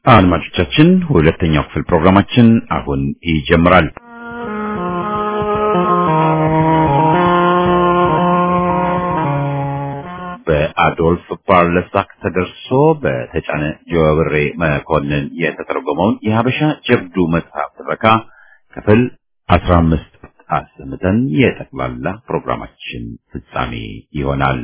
አድማጮቻችን ሁለተኛው ክፍል ፕሮግራማችን አሁን ይጀምራል። በአዶልፍ ፓርለሳክ ተደርሶ በተጫነ ጀዋብሬ መኮንን የተተረጎመውን የሀበሻ ጀብዱ መጽሐፍ ትረካ ክፍል 15 አሰምተን የጠቅላላ ፕሮግራማችን ፍጻሜ ይሆናል።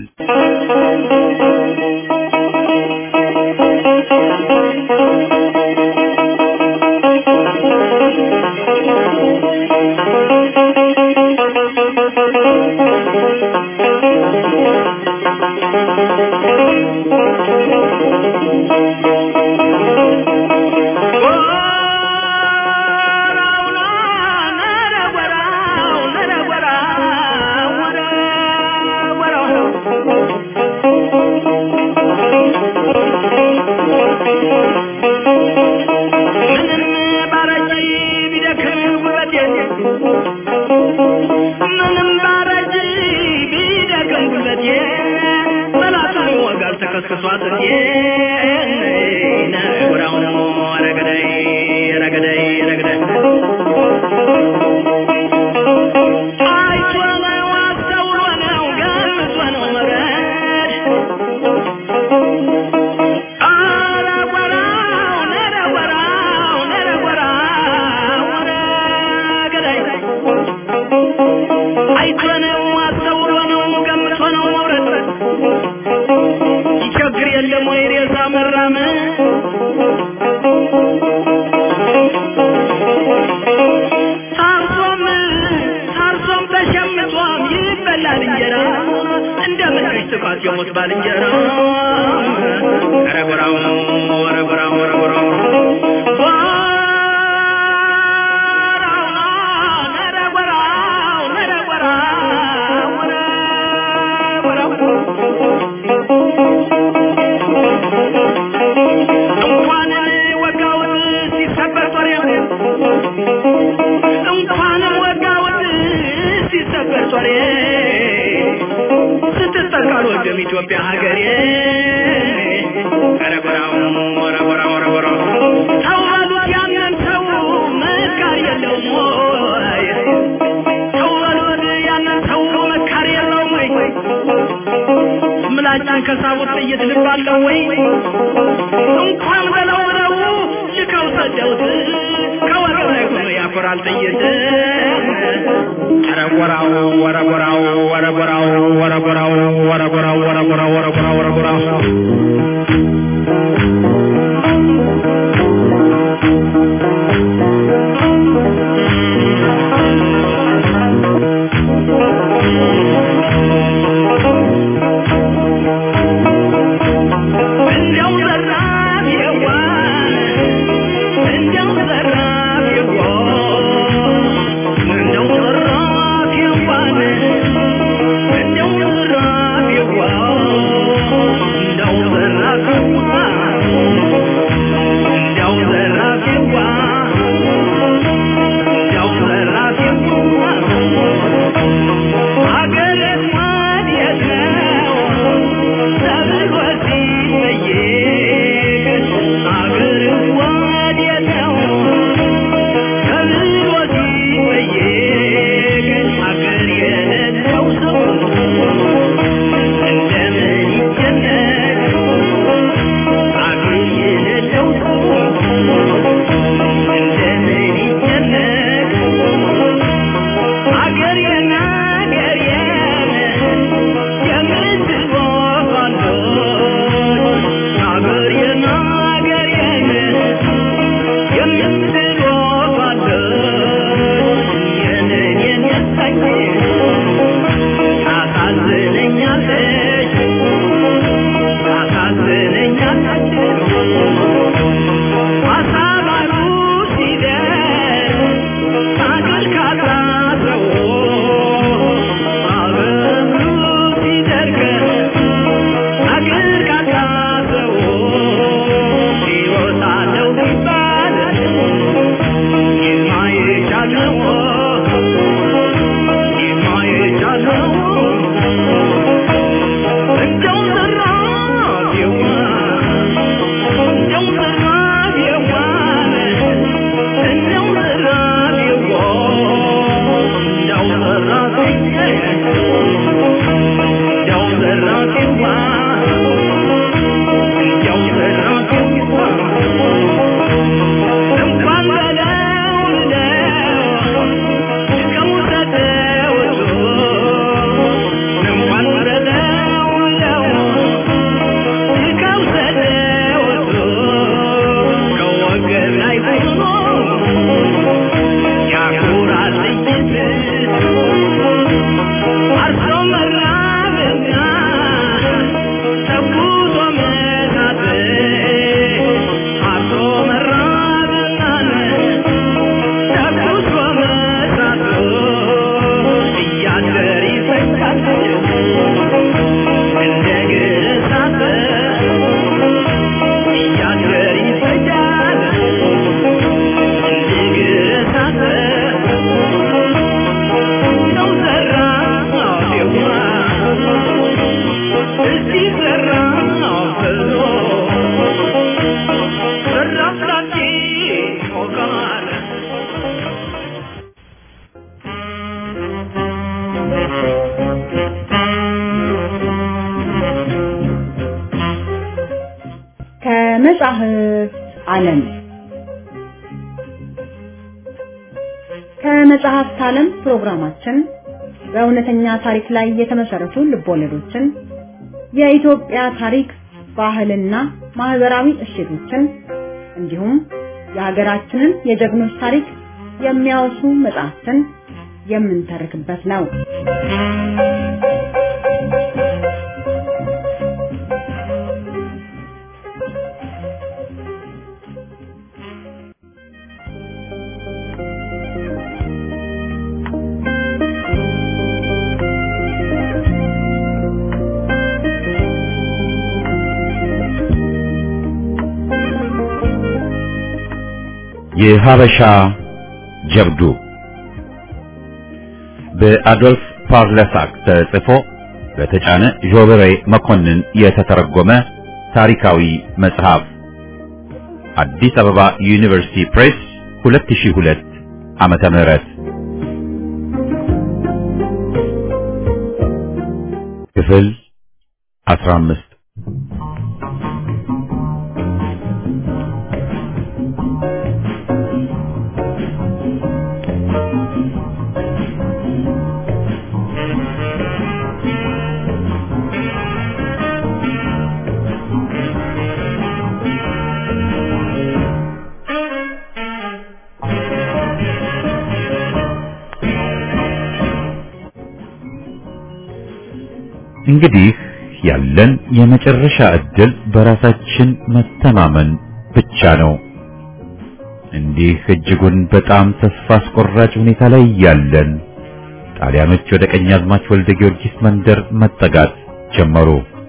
Don't ዓለም ከመጽሐፍት ዓለም ፕሮግራማችን በእውነተኛ ታሪክ ላይ የተመሰረቱ ልቦለዶችን የኢትዮጵያ ታሪክ ባህልና ማህበራዊ እሴቶችን እንዲሁም የሀገራችንን የጀግኖች ታሪክ የሚያወሱ መጽሐፍትን የምንተርክበት ነው። የሀበሻ ጀብዱ በአዶልፍ ፓርለሳክ ተጽፎ በተጫነ ጆበሬ መኮንን የተተረጎመ ታሪካዊ መጽሐፍ አዲስ አበባ ዩኒቨርሲቲ ፕሬስ 2002 ዓመተ ምህረት ክፍል 15 እንግዲህ ያለን የመጨረሻ እድል በራሳችን መተማመን ብቻ ነው። እንዲህ እጅጉን በጣም ተስፋ አስቆራጭ ሁኔታ ላይ ያለን ጣሊያኖች ወደ ቀኛዝማች ወልደ ጊዮርጊስ መንደር መጠጋት ጀመሩ።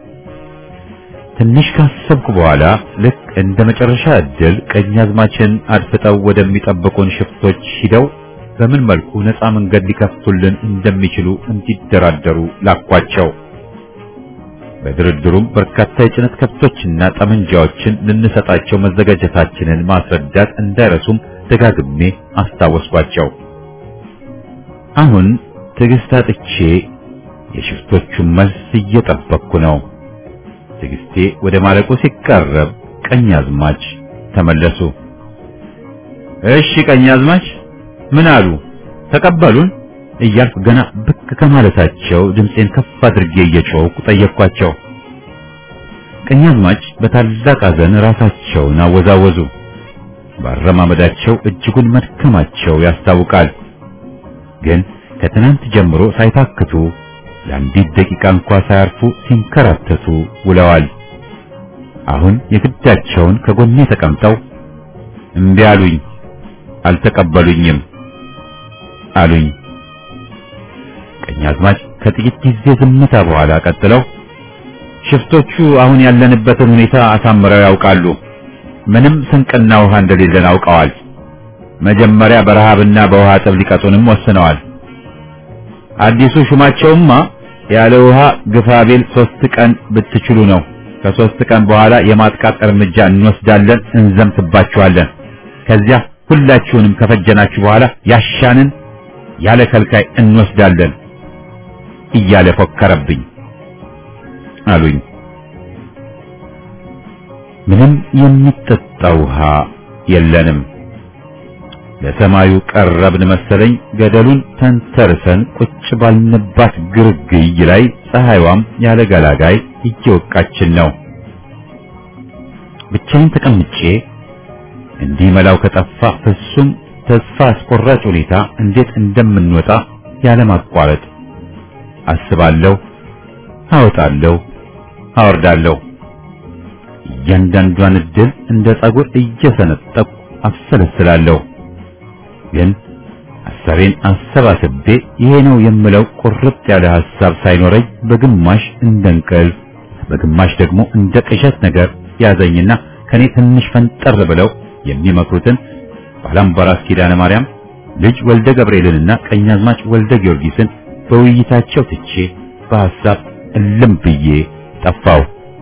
ትንሽ ካሰብኩ በኋላ ልክ እንደ መጨረሻ እድል ቀኛዝማችን አድፍጠው ወደሚጠብቁን ሽፍቶች ሂደው በምን መልኩ ነፃ መንገድ ሊከፍቱልን እንደሚችሉ እንዲደራደሩ ላኳቸው። በድርድሩም በርካታ የጭነት ከብቶችና ጠመንጃዎችን ልንሰጣቸው መዘጋጀታችንን ማስረዳት እንዳይረሱም ደጋግሜ አስታወስኳቸው። አሁን ትዕግስት አጥቼ የሽፍቶቹን መልስ እየጠበቅኩ ነው። ትዕግስቴ ወደ ማለቁ ሲቃረብ ቀኛዝማች ተመለሱ። እሺ ቀኛዝማች ምን አሉ? ተቀበሉን? እያልኩ ገና ብቅ ከማለታቸው ድምጼን ከፍ አድርጌ እየጮህኩ ጠየቅኳቸው። ቀኛዝማች በታላቅ ሐዘን ራሳቸውን አወዛወዙ። ባረማመዳቸው እጅጉን መድከማቸው ያስታውቃል። ግን ከትናንት ጀምሮ ሳይታክቱ ለአንዲት ደቂቃ እንኳ ሳያርፉ ሲንከራተቱ ውለዋል። አሁን የግዳቸውን ከጎኔ ተቀምጠው እምቢ አሉኝ፣ አልተቀበሉኝም አሉኝ። ቀኛዝማች ከጥቂት ጊዜ ዝምታ በኋላ ቀጥለው ሽፍቶቹ አሁን ያለንበትን ሁኔታ አሳምረው ያውቃሉ። ምንም ስንቅና ውሃ እንደሌለን አውቀዋል። መጀመሪያ በረሃብና በውሃ ጥም ሊቀጡንም ወስነዋል። አዲሱ ሹማቸውማ ያለ ውሃ ግፋቤል 3 ቀን ብትችሉ ነው። ከ3 ቀን በኋላ የማጥቃት እርምጃ እንወስዳለን፣ እንዘምትባችኋለን። ከዚያ ሁላችሁንም ከፈጀናችሁ በኋላ ያሻንን ያለ ከልካይ እንወስዳለን እያለ ፎከረብኝ አሉኝ። ምንም የሚጠጣ ውሃ የለንም። ለሰማዩ ቀረብን መሰለኝ። ገደሉን ተንተርሰን ቁጭ ባልንባት ግርግይ ላይ ፀሐይዋም ያለ ገላጋይ እየወቃችን ነው። ብቻዬን ተቀምጬ እንዲህ መላው ከጠፋ ፍጹም ተስፋ አስቆራጭ ሁኔታ እንዴት እንደምንወጣ ያለ ማቋረጥ አስባለሁ፣ አወጣለሁ፣ አወርዳለሁ። እያንዳንዷን እድል እንደ ጸጉር እየሰነጠቁ አሰለስላለሁ። ግን ሐሳቤን አሰባስቤ ይሄ ነው የምለው ቁርጥ ያለ ሐሳብ ሳይኖረኝ በግማሽ እንደ እንቅልፍ በግማሽ ደግሞ እንደ ቅዠት ነገር ያዘኝና ከኔ ትንሽ ፈንጠር ብለው የሚመክሩትን ባላምባራስ ኪዳነ ማርያም ልጅ ወልደ ገብርኤልንና ቀኛዝማች ወልደ ጊዮርጊስን በውይይታቸው ትቼ በሐሳብ እልም ብዬ ጠፋው።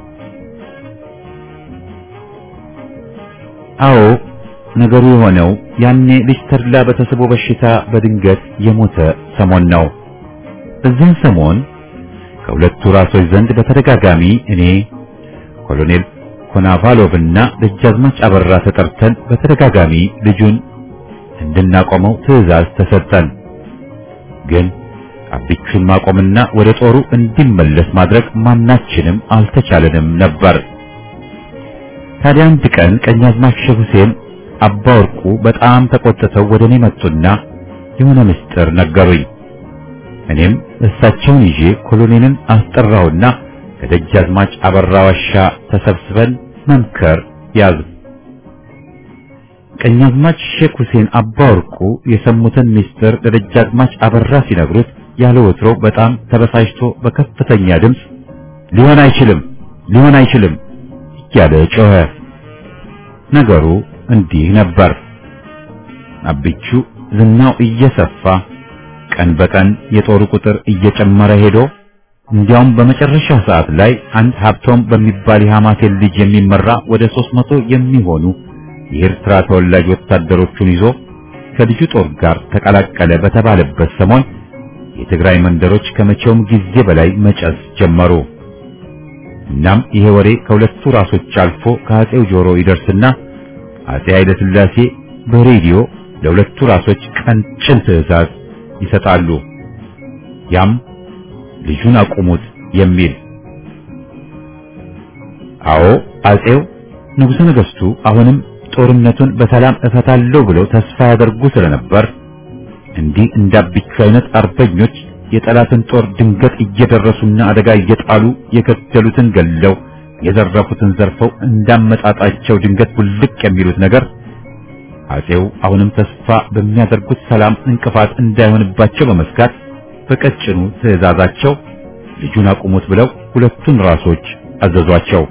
አዎ ነገሩ የሆነው ያኔ ልጅ ተድላ በተስቦ በሽታ በድንገት የሞተ ሰሞን ነው። በዚህን ሰሞን ከሁለቱ ራሶች ዘንድ በተደጋጋሚ እኔ ኮሎኔል ኮናቫሎቭና ደጃዝማች አበራ ተጠርተን በተደጋጋሚ ልጁን እንድናቆመው ትዕዛዝ ተሰጠን። ግን አብቹን ማቆምና ወደ ጦሩ እንዲመለስ ማድረግ ማናችንም አልተቻለንም ነበር። ታዲያ አንድ ቀን ቀኛዝማች ሼህ ሁሴን አባ ወርቁ በጣም ተቆጥተው ወደኔ መጡና የሆነ ምስጢር ነገሩኝ። እኔም እሳቸውን ይዤ ኮሎኔልን አስጠራውና ከደጃዝማች አበራ ዋሻ ተሰብስበን መምከር ያዝ። ቀኛዝማች ሼህ ሁሴን አባ ወርቁ የሰሙትን ምስጢር ለደጃዝማች አበራ ሲነግሩት ያለ ወትሮ በጣም ተበሳጭቶ በከፍተኛ ድምፅ ሊሆን አይችልም እያለ ጮኸ። ነገሩ እንዲህ ነበር። አብቹ ዝናው እየሰፋ ቀን በቀን የጦሩ ቁጥር እየጨመረ ሄዶ እንዲያውም በመጨረሻ ሰዓት ላይ አንድ ሀብቶም በሚባል የሐማሴን ልጅ የሚመራ ወደ 300 የሚሆኑ የኤርትራ ተወላጅ ወታደሮቹን ይዞ ከልጁ ጦር ጋር ተቀላቀለ በተባለበት ሰሞን የትግራይ መንደሮች ከመቼውም ጊዜ በላይ መጨስ ጀመሩ። እናም ይሄ ወሬ ከሁለቱ ራሶች አልፎ ከአጼው ጆሮ ይደርስና አጼ ኃይለ ሥላሴ በሬዲዮ ለሁለቱ ራሶች ቀንጭን ትዕዛዝ ይሰጣሉ። ያም ልጁን አቁሙት የሚል። አዎ አጼው ንጉሠ ነገሥቱ አሁንም ጦርነቱን በሰላም እፈታለሁ ብለው ተስፋ ያደርጉ ስለነበር እንዲህ እንዳብቹ አይነት አርበኞች የጠላትን ጦር ድንገት እየደረሱና አደጋ እየጣሉ የገደሉትን ገለው የዘረፉትን ዘርፈው እንዳመጣጣቸው ድንገት ብልቅ የሚሉት ነገር አጼው አሁንም ተስፋ በሚያደርጉት ሰላም እንቅፋት እንዳይሆንባቸው በመስጋት በቀጭኑ ትዕዛዛቸው ልጁን አቁሙት ብለው ሁለቱን ራሶች አዘዟቸው።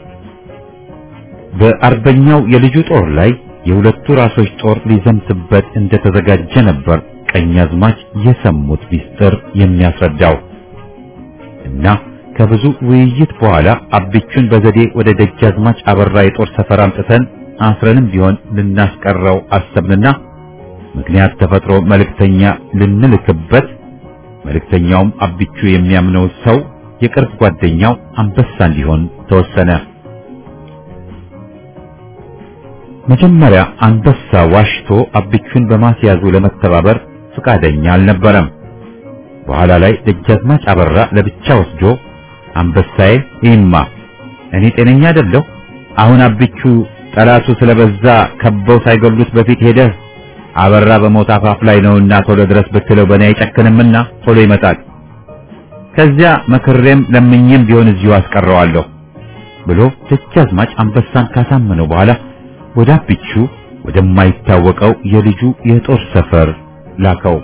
በአርበኛው የልጁ ጦር ላይ የሁለቱ ራሶች ጦር ሊዘምትበት እንደተዘጋጀ ነበር ቀኛዝማች የሰሙት ሚስጥር የሚያስረዳው። እና ከብዙ ውይይት በኋላ አብቹን በዘዴ ወደ ደጃዝማች አበራ የጦር ሰፈር አምጥተን አስረንም ቢሆን ልናስቀረው አሰብንና ምክንያት ተፈጥሮ መልእክተኛ ልንልክበት፣ መልእክተኛውም አብቹ የሚያምነው ሰው የቅርብ ጓደኛው አንበሳ እንዲሆን ተወሰነ። መጀመሪያ አንበሳ ዋሽቶ አብቹን በማስያዙ ለመተባበር ፈቃደኛ አልነበረም። በኋላ ላይ ደጃዝማች አበራ ለብቻ ወስዶ አንበሳዬ ይማ እኔ ጤነኛ አይደለሁ፣ አሁን አብቹ ጠላቱ ስለበዛ ከበው ሳይገሉት በፊት ሄደህ አበራ በሞት አፋፍ ላይ ነውና ቶሎ ድረስ ብትለው በእኔ አይጨክንምና ቶሎ ይመጣል፣ ከዚያ መክሬም ለምኝም ቢሆን እዚሁ አስቀረዋለሁ ብሎ ደጃዝማች አንበሳን ካሳመነው በኋላ ወደ አብቹ ወደማይታወቀው የልጁ የጦር ሰፈር ላከው።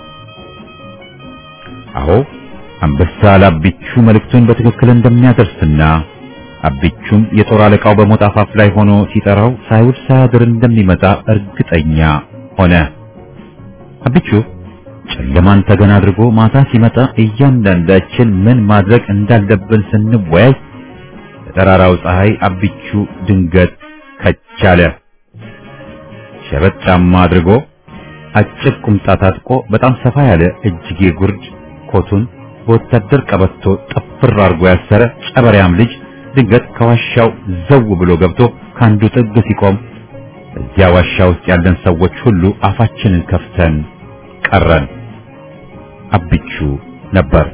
አዎ አንበሳ ለአብቹ መልእክቱን በትክክል እንደሚያደርስና አብቹም የጦር አለቃው በሞት አፋፍ ላይ ሆኖ ሲጠራው ሳይውል ሳያድር እንደሚመጣ እርግጠኛ ሆነ። አብቹ ጨለማን ተገን አድርጎ ማታ ሲመጣ እያንዳንዳችን ምን ማድረግ እንዳለብን ስንወያይ በጠራራው ፀሐይ አብቹ ድንገት ከቻለ። ሸበጥ ጫማ አድርጎ አጭር ቁምጣ ታጥቆ በጣም ሰፋ ያለ እጅጌ ጉርድ ኮቱን በወታደር ቀበቶ ጥፍር አድርጎ ያሰረ ጨበሪያም ልጅ ድንገት ከዋሻው ዘው ብሎ ገብቶ ካንዱ ጥግ ሲቆም እዚያ ዋሻ ውስጥ ያለን ሰዎች ሁሉ አፋችንን ከፍተን ቀረን። አብቹ ነበር።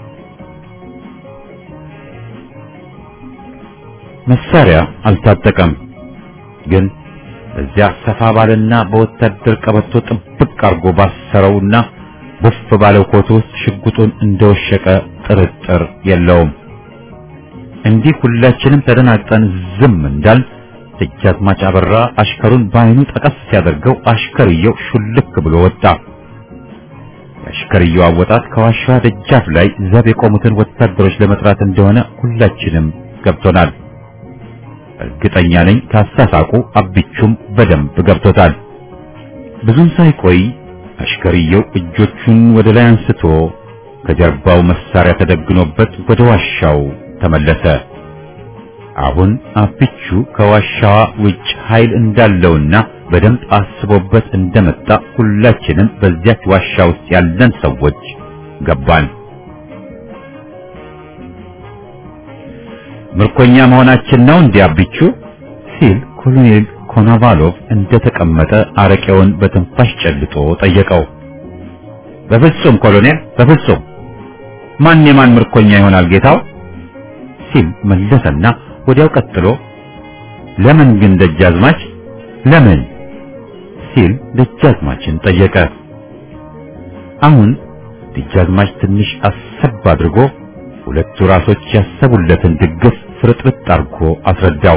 መሳሪያ አልታጠቀም፣ ግን እዚያ ሰፋ ባለና በወታደር ቀበቶ ጥብቅ አድርጎ ባሰረውና ወፍ ባለው ኮት ውስጥ ሽጉጡን እንደወሸቀ ጥርጥር የለውም። እንዲህ ሁላችንም ተደናግጠን ዝም እንዳል ደጃዝማች አበራ አሽከሩን በዓይኑ ጠቀስ ሲያደርገው አሽከርየው ሹልክ ብሎ ወጣ። የአሽከርየው አወጣት ከዋሻ ደጃፍ ላይ ዘብ የቆሙትን ወታደሮች ለመጥራት እንደሆነ ሁላችንም ገብቶናል። እርግጠኛ ነኝ ካሳሳቁ አብቹም በደንብ ገብቶታል። ብዙም ሳይቆይ አሽከርየው እጆቹን ወደ ላይ አንስቶ ከጀርባው መሳሪያ ተደግኖበት ወደ ዋሻው ተመለሰ። አሁን አብቹ ከዋሻዋ ውጭ ኃይል እንዳለውና በደንብ አስቦበት እንደመጣ ሁላችንም በዚያች ዋሻ ውስጥ ያለን ሰዎች ገባን። ምርኮኛ መሆናችን ነው እንዲያብቹ ሲል ኮሎኔል ኮኖቫሎቭ እንደተቀመጠ አረቄውን በትንፋሽ ጨልጦ ጠየቀው። በፍጹም ኮሎኔል፣ በፍጹም ማን የማን ምርኮኛ ይሆናል ጌታው ሲል መለሰና ወዲያው ቀጥሎ ለምን ግን ደጃዝማች ለምን ሲል ደጃዝማችን ጠየቀ። አሁን ደጃዝማች ትንሽ አሰብ አድርጎ ሁለቱ ራሶች ያሰቡለትን ድግስ ፍርጥርጥ አድርጎ አስረዳው።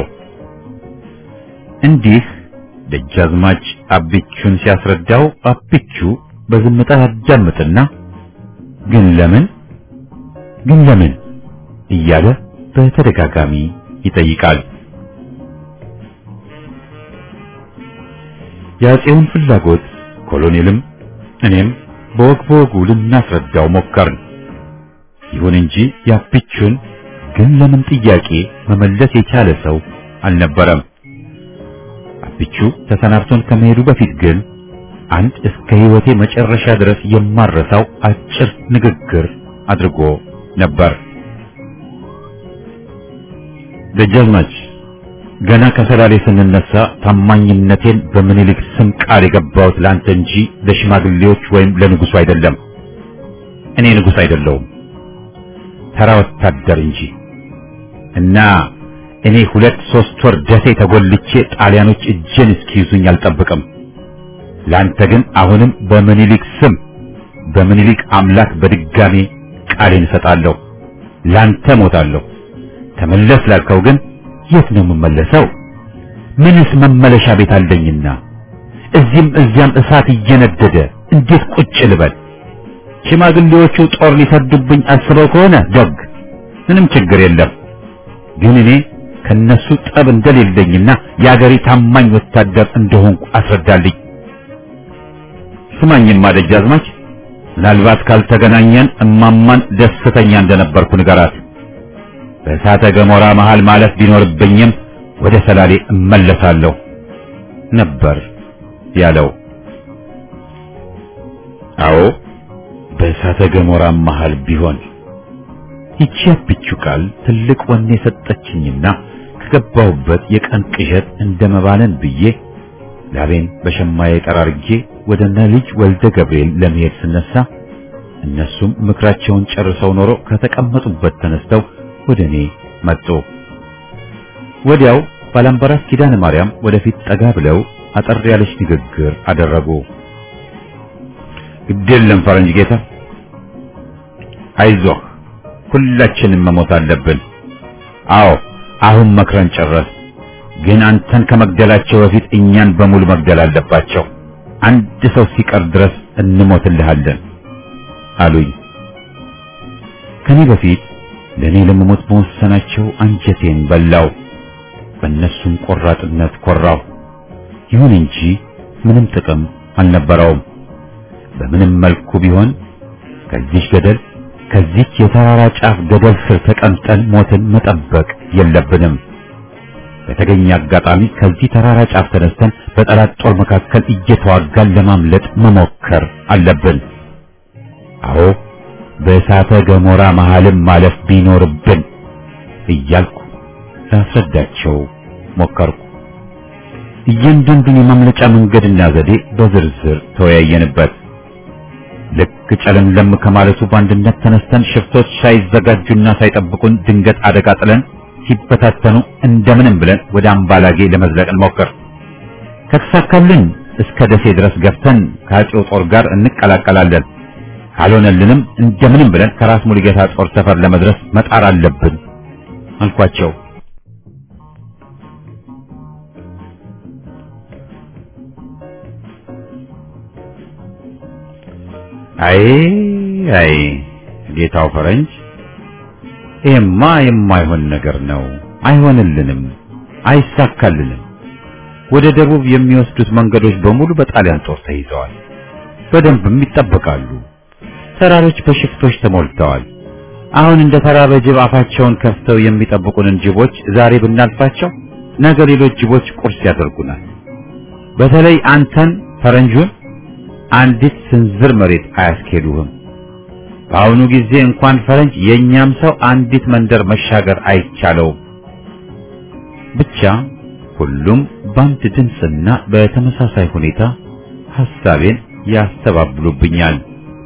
እንዲህ ደጃዝማች አብቹን ሲያስረዳው አብቹ በዝምታ ያዳምጥና ግን ለምን እያለ በተደጋጋሚ ይጠይቃል። የአፄውን ፍላጎት ኮሎኔልም እኔም በወጉ ልናስረዳው ሞከርን። ይሁን እንጂ የአብቹን ግን ለምን ጥያቄ መመለስ የቻለ ሰው አልነበረም። አብቹ ተሰናብቶን ከመሄዱ በፊት ግን አንድ እስከ ሕይወቴ መጨረሻ ድረስ የማረሳው አጭር ንግግር አድርጎ ነበር። ደጃዝማች ገና ከሰላሌ ስንነሳ ታማኝነቴን በምኒልክ ስም ቃል የገባሁት ላንተ እንጂ ለሽማግሌዎች ወይም ለንጉሱ አይደለም። እኔ ንጉስ አይደለሁም፣ ተራ ወታደር እንጂ እና እኔ 2-3 ወር ደሴ ተጎልቼ ጣሊያኖች እጄን እስኪይዙኝ አልጠብቅም። ላንተ ግን አሁንም በምኒልክ ስም በምኒልክ አምላክ በድጋሜ ቃሌን እሰጣለሁ። ላንተ ሞታለሁ። ተመለስ ላልከው ግን የት ነው የምመለሰው? ምንስ መመለሻ ቤት አለኝና እዚህም እዚያም እሳት እየነደደ እንዴት ቁጭ ልበል? ሽማግሌዎቹ ጦር ሊሰዱብኝ አስበው ከሆነ ደግ ምንም ችግር የለም። ግን እኔ ከነሱ ጠብ እንደሌለኝና የአገሬ ታማኝ ወታደር እንደሆንኩ አስረዳልኝ። ስማኝማ ደጃዝማች፣ ምናልባት ካልተገናኘን እማማን ደስተኛ እንደነበርኩ ንገራት። በእሳተ ገሞራ መሃል ማለፍ ቢኖርብኝም ወደ ሰላሌ እመለሳለሁ ነበር ያለው። አዎ በእሳተ ገሞራ መሃል ቢሆን ይቺ አብቹ ቃል ትልቅ ወኔ ሰጠችኝና ከገባሁበት የቀን ቅዠት እንደመባለን ብዬ ላቤን በሸማዬ ጠራርጌ ወደ ልጅ ወልደ ገብርኤል ለመሄድ ስነሳ እነሱም ምክራቸውን ጨርሰው ኖሮ ከተቀመጡበት ተነስተው ወደኔ መጡ። ወዲያው ባላምበራስ ኪዳነ ማርያም ወደፊት ጠጋ ብለው አጠር ያለች ንግግር አደረጉ። ግዴለም ፈረንጅ ጌታ፣ አይዞህ፣ ሁላችንም መሞት አለብን። አዎ አሁን መክረን ጨረስ። ግን አንተን ከመግደላቸው በፊት እኛን በሙሉ መግደል አለባቸው። አንድ ሰው ሲቀር ድረስ እንሞትልሃለን አሉኝ። ከኔ በፊት ለኔ ለመሞት መወሰናቸው አንጀቴን በላው። በእነሱም ቆራጥነት ኮራው። ይሁን እንጂ ምንም ጥቅም አልነበረውም። በምንም መልኩ ቢሆን ከዚህ ገደል ከዚህ የተራራ ጫፍ ገደል ስር ተቀምጠን ሞትን መጠበቅ የለብንም። በተገኘ አጋጣሚ ከዚህ ተራራ ጫፍ ተነስተን በጠላት ጦር መካከል እየተዋጋን ለማምለጥ መሞከር አለብን። አዎ በእሳተ ገሞራ መሃልም ማለፍ ቢኖርብን እያልኩ ላስረዳቸው ሞከርኩ። እያንዳንዱን የማምለጫ መንገድና ዘዴ በዝርዝር ተወያየንበት። ልክ ጨለምለም ከማለቱ በአንድነት ተነስተን ሽፍቶች ሳይዘጋጁና ሳይጠብቁን ድንገት አደጋ ጥለን ሲበታተኑ እንደምንም ብለን ወደ አምባላጌ ለመዝለቅ እንሞክር። ከተሳካልን እስከ ደሴ ድረስ ገፍተን ከአፄው ጦር ጋር እንቀላቀላለን። ካልሆነልንም እንደምንም ብለን ከራስ ሙሉጌታ ጦር ሰፈር ለመድረስ መጣር አለብን አልኳቸው። አይ ጌታው ፈረንጅ፣ ይሄማ የማይሆን ነገር ነው። አይሆንልንም፣ አይሳካልንም። ወደ ደቡብ የሚወስዱት መንገዶች በሙሉ በጣሊያን ጦር ተይዘዋል። በደንብም ይጠበቃሉ። ተራሮች በሽፍቶች ተሞልተዋል። አሁን እንደ ተራበ ጅብ አፋቸውን ከፍተው የሚጠብቁንን ጅቦች ዛሬ ብናልፋቸው ነገ ሌሎች ጅቦች ቁርስ ያደርጉናል። በተለይ አንተን ፈረንጁን አንዲት ስንዝር መሬት አያስኬዱህም። በአሁኑ ጊዜ እንኳን ፈረንጅ የኛም ሰው አንዲት መንደር መሻገር አይቻለውም ብቻ ሁሉም በአንድ ድምፅና በተመሳሳይ ሁኔታ ሐሳቤን ያስተባብሉብኛል።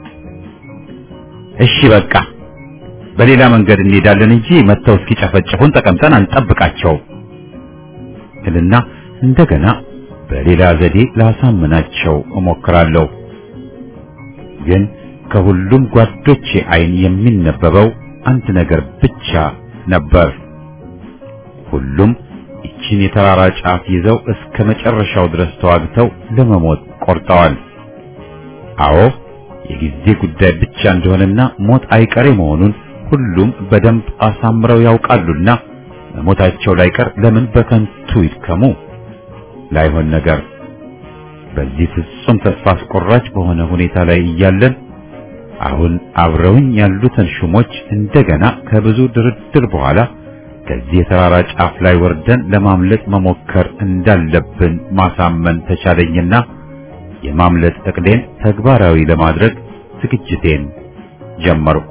እሺ በቃ በሌላ መንገድ እንሄዳለን እንጂ መተው እስኪጨፈጭፉን ተቀምጠን አንጠብቃቸው እልና እንደገና በሌላ ዘዴ ላሳምናቸው እሞክራለሁ። ግን ከሁሉም ጓዶቼ ዓይን የሚነበበው አንድ ነገር ብቻ ነበር። ሁሉም ይህችን የተራራ ጫፍ ይዘው እስከ መጨረሻው ድረስ ተዋግተው ለመሞት ቆርጠዋል። አዎ የጊዜ ጉዳይ ብቻ እንደሆነና ሞት አይቀሬ መሆኑን ሁሉም በደንብ አሳምረው ያውቃሉና መሞታቸው ላይቀር ለምን በከንቱ ይድከሙ? ላይሆን ነገር በዚህ ፍጹም ተስፋ አስቆራጭ በሆነ ሁኔታ ላይ እያለን አሁን አብረውኝ ያሉትን ሹሞች እንደገና ከብዙ ድርድር በኋላ ከዚህ የተራራ ጫፍ ላይ ወርደን ለማምለጥ መሞከር እንዳለብን ማሳመን ተቻለኝና የማምለጥ እቅዴን ተግባራዊ ለማድረግ ዝግጅቴን ጀመርኩ።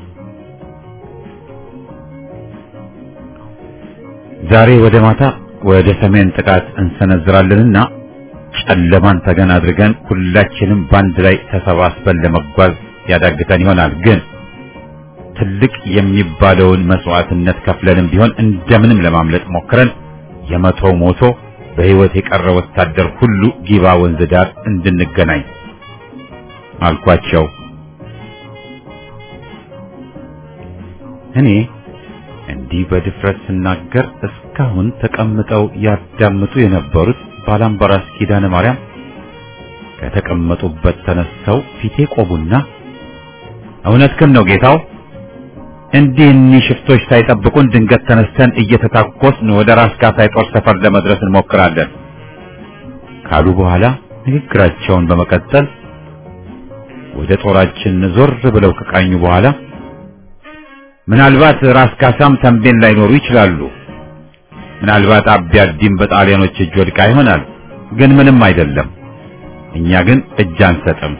ዛሬ ወደ ማታ ወደ ሰሜን ጥቃት እንሰነዝራለንና ጨለማን ተገን አድርገን ሁላችንም ባንድ ላይ ተሰባስበን ለመጓዝ ያዳግተን ይሆናል። ግን ትልቅ የሚባለውን መስዋዕትነት ከፍለንም ቢሆን እንደምንም ለማምለጥ ሞክረን የመቶ ሞቶ በሕይወት የቀረ ወታደር ሁሉ ጊባ ወንዝ ዳር እንድንገናኝ አልኳቸው። እኔ እንዲህ በድፍረት ስናገር እስካሁን ተቀምጠው ያዳምጡ የነበሩት ባላምባራስ ኪዳነ ማርያም ከተቀመጡበት ተነስተው ፊቴ ቆሙና እውነትህን ነው ጌታው፣ እንዲህ ሽፍቶች ሳይጠብቁን ድንገት ተነስተን እየተታኮስን ወደ ራስ ካሳ ጦር ሰፈር ለመድረስ እንሞክራለን ካሉ በኋላ ንግግራቸውን በመቀጠል ወደ ጦራችን ዞር ብለው ከቃኙ በኋላ ምናልባት ራስ ካሳም ተንቤን ላይኖሩ ይችላሉ። ምናልባት አቢያዲም በጣሊያኖች እጅ ወድቃ ይሆናል። ግን ምንም አይደለም። እኛ ግን እጅ አንሰጥም።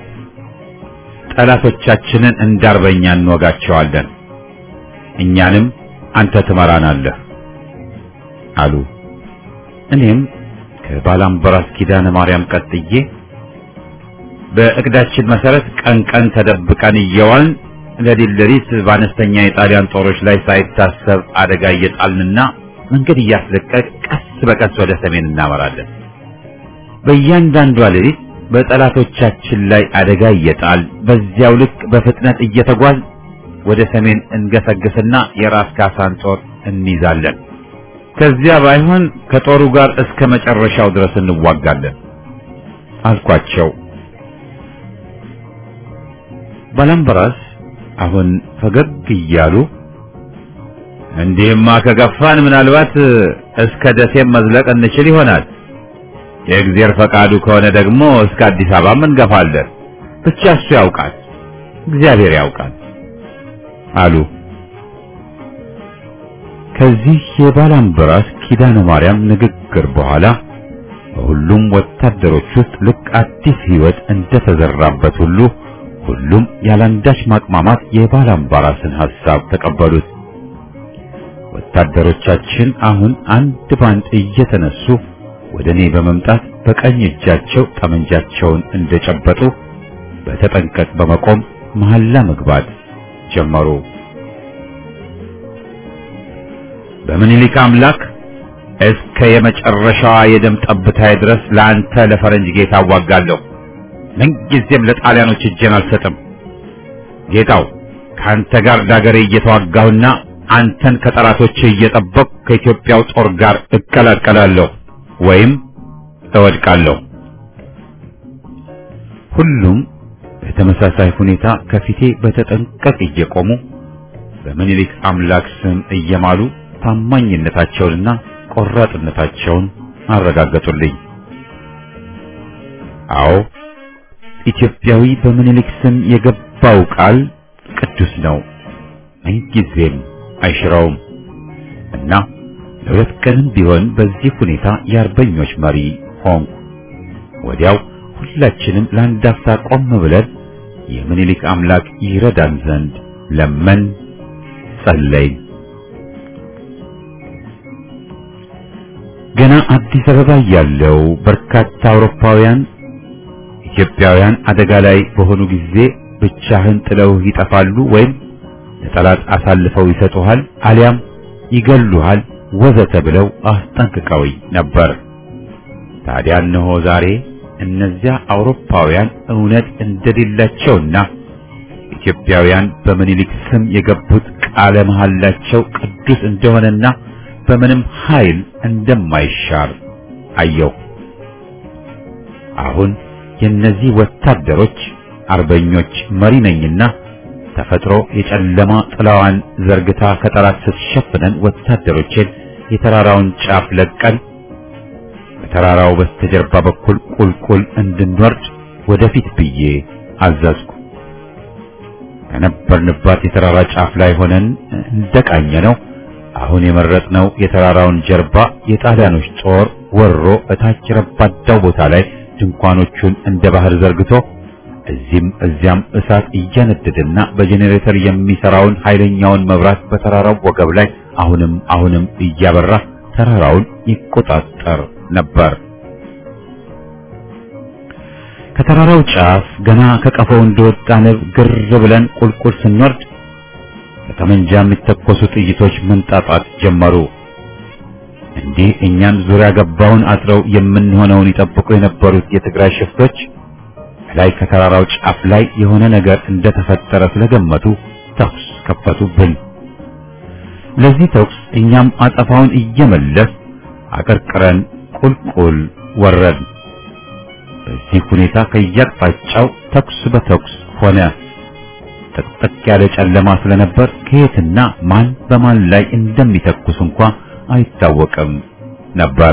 ጠላቶቻችንን እንዳርበኛ እንወጋቸዋለን። እኛንም አንተ ትመራናለህ አሉ። እኔም ከባላምባራስ ኪዳነ ማርያም ቀጥዬ በእቅዳችን መሰረት ቀን ተደብቀን እየዋልን ለዲለሪት በአነስተኛ የጣሊያን ጦሮች ላይ ሳይታሰብ አደጋ እየጣልንና መንገድ እያስለቀቅ ቀስ በቀስ ወደ ሰሜን እናመራለን። በእያንዳንዷ ሌሊት በጠላቶቻችን ላይ አደጋ እየጣል በዚያው ልክ በፍጥነት እየተጓዝ ወደ ሰሜን እንገሰግስና የራስ ካሳን ጦር እንይዛለን። ከዚያ ባይሆን ከጦሩ ጋር እስከ መጨረሻው ድረስ እንዋጋለን አልኳቸው። ባላምባራስ አሁን ፈገግ እያሉ እንዲህማ ከገፋን ምናልባት እስከ ደሴም መዝለቅ እንችል ይሆናል። የእግዚአብሔር ፈቃዱ ከሆነ ደግሞ እስከ አዲስ አበባም እንገፋለን። ብቻ እሱ ያውቃል፣ እግዚአብሔር ያውቃል አሉ። ከዚህ የባላምባራስ ኪዳነ ማርያም ንግግር በኋላ በሁሉም ወታደሮች ውስጥ ልክ አዲስ ሕይወት እንደተዘራበት ሁሉም ያላንዳች ማቅማማት የባላምባራስን ሐሳብ ተቀበሉት። ወታደሮቻችን አሁን አንድ ባንድ እየተነሱ ወደኔ በመምጣት በቀኝ እጃቸው ጠመንጃቸውን እንደጨበጡ በተጠንቀቅ በመቆም መሐላ መግባት ጀመሩ። በምኒልክ አምላክ እስከ የመጨረሻዋ የደም ጠብታዬ ድረስ ለአንተ ለፈረንጅ ጌታ አዋጋለሁ። ምንጊዜም ለጣሊያኖች እጄን አልሰጥም። ጌታው ካንተ ጋር ዳገሬ እየተዋጋሁና አንተን ከጠላቶች እየጠበቅሁ ከኢትዮጵያው ጦር ጋር እቀላቀላለሁ ወይም እወድቃለሁ። ሁሉም በተመሳሳይ ሁኔታ ከፊቴ በተጠንቀቅ እየቆሙ በምኒልክ አምላክ ስም እየማሉ ታማኝነታቸውንና ቆራጥነታቸውን አረጋገጡልኝ። አዎ ኢትዮጵያዊ በምኒልክ ስም የገባው ቃል ቅዱስ ነው፣ ምንጊዜም አይሽረውም እና ለሁለት ቀንም ቢሆን በዚህ ሁኔታ የአርበኞች መሪ ሆንኩ። ወዲያው ሁላችንም ለአንድ አፍታ ቆም ብለን የምኒልክ አምላክ ይረዳን ዘንድ ለመን ጸለይን። ገና አዲስ አበባ ያለው በርካታ አውሮፓውያን ኢትዮጵያውያን አደጋ ላይ በሆኑ ጊዜ ብቻህን ጥለው ይጠፋሉ ወይም ለጠላት አሳልፈው ይሰጡሃል አሊያም ይገሉሃል ወዘተ ብለው አስጠንቅቀውኝ ነበር። ታዲያ እነሆ ዛሬ እነዚያ አውሮፓውያን እውነት እንደሌላቸውና ኢትዮጵያውያን በምኒልክ ስም የገቡት ቃለ መሐላቸው ቅዱስ እንደሆነና በምንም ኃይል እንደማይሻር አየሁ። አሁን የነዚህ ወታደሮች አርበኞች መሪ ነኝና ተፈጥሮ የጨለማ ጥላዋን ዘርግታ ከጠላት ስትሸፍነን ወታደሮችን የተራራውን ጫፍ ለቀን በተራራው በስተጀርባ በኩል ቁልቁል እንድንወርድ ወደፊት ብዬ አዘዝኩ። ከነበርንባት የተራራ ጫፍ ላይ ሆነን እንደቃኘነው አሁን የመረጥነው የተራራውን ጀርባ የጣሊያኖች ጦር ወሮ እታች ረባዳው ቦታ ላይ ድንኳኖቹን እንደ ባህር ዘርግቶ እዚህም እዚያም እሳት እያነደደና በጄኔሬተር የሚሰራውን ኃይለኛውን መብራት በተራራው ወገብ ላይ አሁንም እያበራ ተራራውን ይቆጣጠር ነበር። ከተራራው ጫፍ ገና ከቀፈው እንደወጣ ንብ ግር ብለን ቁልቁል ስንወርድ ከጠመንጃ የሚተኮሱ ጥይቶች መንጣጣት ጀመሩ። እንዲህ እኛን ዙሪያ ገባውን አጥረው የምንሆነውን ይጠብቁ የነበሩት የትግራይ ሽፍቶች ላይ ከተራራው ጫፍ ላይ የሆነ ነገር እንደተፈጠረ ስለገመቱ ተኩስ ከፈቱብን። ለዚህ ተኩስ እኛም አጸፋውን እየመለስ አቀርቅረን ቁልቁል ወረድን። በዚህ ሁኔታ ከየአቅጣጫው ተኩስ በተኩስ ሆነ። ጥቅጥቅ ያለ ጨለማ ስለነበር ከየትና ማን በማን ላይ እንደሚተኩስ እንኳን አይታወቅም ነበር።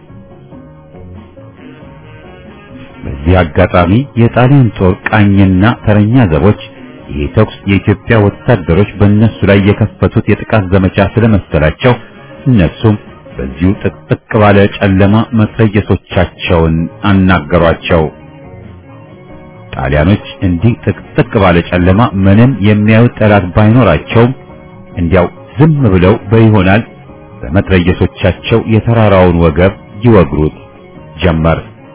በዚህ አጋጣሚ የጣሊያን ጦር ቃኝና ተረኛ ዘቦች ይህ ተኩስ የኢትዮጵያ ወታደሮች በእነሱ ላይ የከፈቱት የጥቃት ዘመቻ ስለመሰላቸው እነሱም በዚሁ ጥቅጥቅ ባለ ጨለማ መትረየሶቻቸውን አናገሯቸው። ጣሊያኖች እንዲህ ጥቅጥቅ ባለ ጨለማ ምንም የሚያዩት ጠላት ባይኖራቸውም እንዲያው ዝም ብለው በይሆናል በመትረየሶቻቸው የተራራውን ወገብ ይወግሩት ጀመር።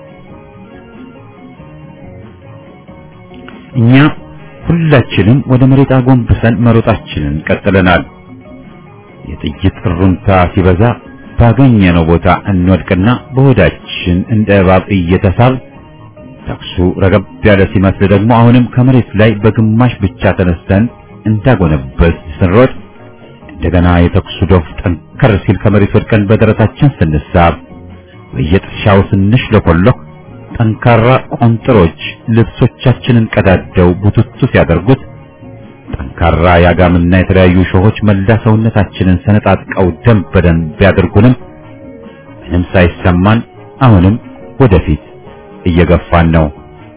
እኛ ሁላችንም ወደ መሬት አጎንብሰን መሮጣችንን ቀጥለናል። የጥይት ሩምታ ሲበዛ ባገኘነው ቦታ እንወድቅና በሆዳችን እንደ እባብ እየተሳብ ተኩሱ ረገብ ያለ ሲመስል ደግሞ አሁንም ከመሬት ላይ በግማሽ ብቻ ተነስተን እንዳጎነበስ ስንሮጥ እንደገና የተኩሱ ዶፍ ጠንከር ሲል ከመሬት ወድቀን በደረታችን ስንሳብ በየጥሻው ስንሽለኮለክ ጠንካራ ቆንጥሮች ልብሶቻችንን ቀዳደው ቡትቱ ሲያደርጉት ጠንካራ ያጋምና የተለያዩ ሾሆች መላ ሰውነታችንን ሰነጣጥቀው ደም በደም ቢያደርጉንም ምንም ሳይሰማን አሁንም ወደፊት እየገፋን ነው።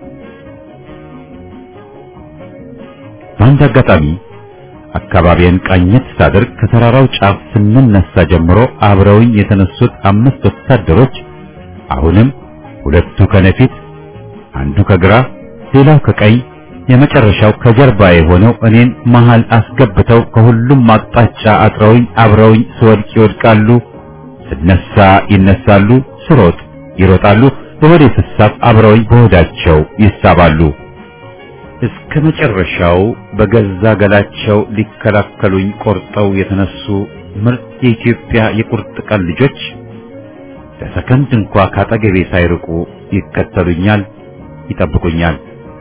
በአንድ አጋጣሚ አካባቢን ቃኘት ሳደርግ ከተራራው ጫፍ ስንነሳ ጀምሮ አብረውኝ የተነሱት 5 ወታደሮች አሁንም ሁለቱ ከነፊት አንዱ ከግራ ሌላው ከቀኝ የመጨረሻው ከጀርባ የሆነው እኔን መሃል አስገብተው ከሁሉም አቅጣጫ አጥረውኝ አብረውኝ ስወድቅ ይወድቃሉ፣ ስነሳ ይነሳሉ፣ ስሮጥ ይሮጣሉ፣ በሆዴ ስሳብ አብረውኝ በሆዳቸው ይሳባሉ። እስከ መጨረሻው በገዛ ገላቸው ሊከላከሉኝ ቆርጠው የተነሱ ምርጥ የኢትዮጵያ የቁርጥ ቀን ልጆች ለሰከንድ እንኳን ካጠገቤ ሳይርቁ ይከተሉኛል፣ ይጠብቁኛል።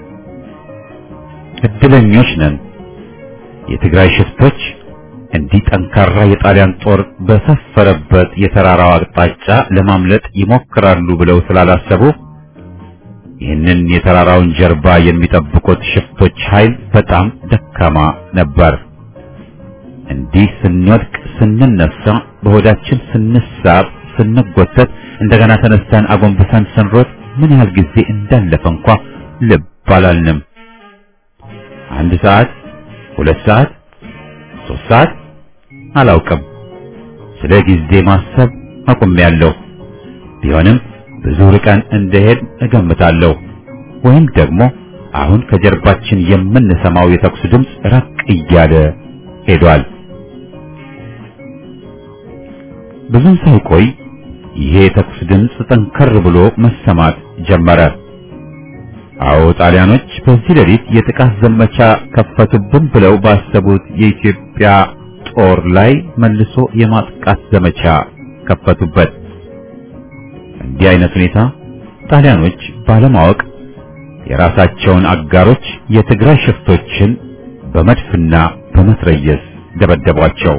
እድለኞች ነን። የትግራይ ሽፍቶች እንዲህ ጠንካራ የጣሊያን ጦር በሰፈረበት የተራራው አቅጣጫ ለማምለጥ ይሞክራሉ ብለው ስላላሰቡ ይህንን የተራራውን ጀርባ የሚጠብቁት ሽፍቶች ኃይል በጣም ደካማ ነበር። እንዲህ ስንወድቅ ስንነሳ በሆዳችን ስንሳብ ስንጎተት እንደገና ተነስተን አጎንብሰን ስንሮጥ ምን ያህል ጊዜ እንዳለፈ እንኳን ልብ አላልንም። 1 ሰዓት፣ 2 ሰዓት፣ 3 ሰዓት አላውቅም። ስለ ጊዜ ማሰብ አቁሜያለሁ። ቢሆንም ብዙ ርቀን እንደሄድ እገምታለሁ። ወይም ደግሞ አሁን ከጀርባችን የምንሰማው የተኩስ ድምፅ ራቅ እያለ ሄዷል። ብዙም ሳይቆይ ይሄ የተኩስ ድምፅ ጠንከር ብሎ መሰማት ጀመረ። አዎ ጣሊያኖች በዚህ ሌሊት የጥቃት ዘመቻ ከፈቱብን ብለው ባሰቡት የኢትዮጵያ ጦር ላይ መልሶ የማጥቃት ዘመቻ ከፈቱበት። እንዲህ አይነት ሁኔታ ጣሊያኖች ባለማወቅ የራሳቸውን አጋሮች የትግራይ ሽፍቶችን በመድፍና በመትረየስ ደበደቧቸው።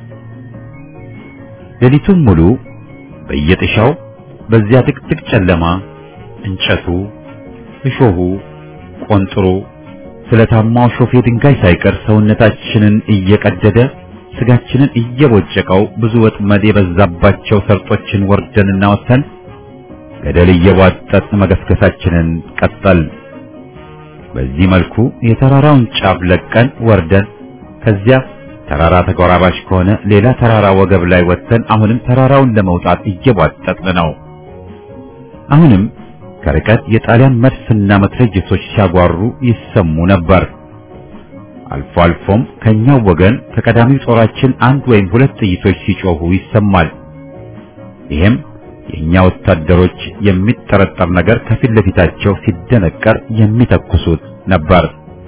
ሌሊቱን ሙሉ በየጥሻው በዚያ ጥቅጥቅ ጨለማ እንጨቱ፣ እሾሁ፣ ቆንጥሩ፣ ስለታማው ሾፌ ድንጋይ ሳይቀር ሰውነታችንን እየቀደደ ስጋችንን እየቦጨቀው ብዙ ወጥመድ የበዛባቸው ሰርጦችን ወርደንና ወጥተን ገደል እየቧጠጥን መገስገሳችንን ቀጠል። በዚህ መልኩ የተራራውን ጫፍ ለቀን ወርደን ከዚያ ተራራ ተጎራባሽ ከሆነ ሌላ ተራራ ወገብ ላይ ወጥተን አሁንም ተራራውን ለመውጣት እየቧጠጥን ነው። አሁንም ከርቀት የጣሊያን መድፍና መትረየሶች ሲያጓሩ ይሰሙ ነበር። አልፎ አልፎም ከኛው ወገን ከቀዳሚው ጦራችን አንድ ወይም ሁለት ጥይቶች ሲጮሁ ይሰማል። ይሄም የኛ ወታደሮች የሚጠረጠር ነገር ከፊት ለፊታቸው ሲደነቀር የሚተኩሱት ነበር።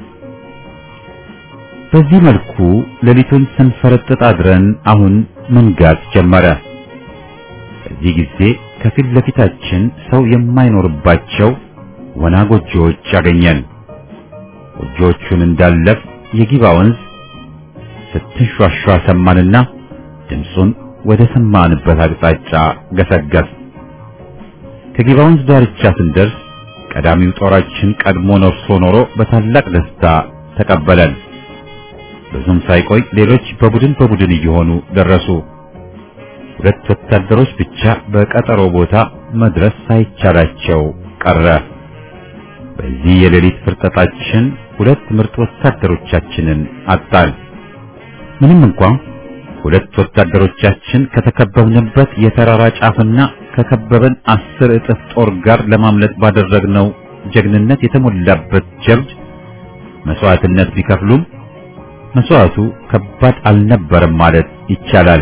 በዚህ መልኩ ሌሊቱን ስንፈረጥጥ አድረን አሁን መንጋት ጀመረ። በዚህ ጊዜ ከፊት ለፊታችን ሰው የማይኖርባቸው ወና ጎጆዎች አገኘን። ጎጆቹን እንዳለፍ የጊባ ወንዝ ስትንሿሿ ሰማንና ድምፁን ወደ ሰማንበት አቅጣጫ ገሰገስ። ከጊባ ወንዝ ዳርቻ ስንደርስ ቀዳሚው ጦራችን ቀድሞ ነርሶ ኖሮ በታላቅ ደስታ ተቀበለን። ብዙም ሳይቆይ ሌሎች በቡድን እየሆኑ ደረሱ። ሁለት ወታደሮች ብቻ በቀጠሮ ቦታ መድረስ ሳይቻላቸው ቀረ። በዚህ የሌሊት ፍርጠጣችን ሁለት ምርጥ ወታደሮቻችንን አጣን። ምንም እንኳን ሁለት ወታደሮቻችን ከተከበብንበት የተራራ ጫፍና ከከበበን 10 እጥፍ ጦር ጋር ለማምለጥ ባደረግነው ጀግንነት የተሞላበት ጀብድ መስዋዕትነት ቢከፍሉም መስዋዕቱ ከባድ አልነበረም ማለት ይቻላል።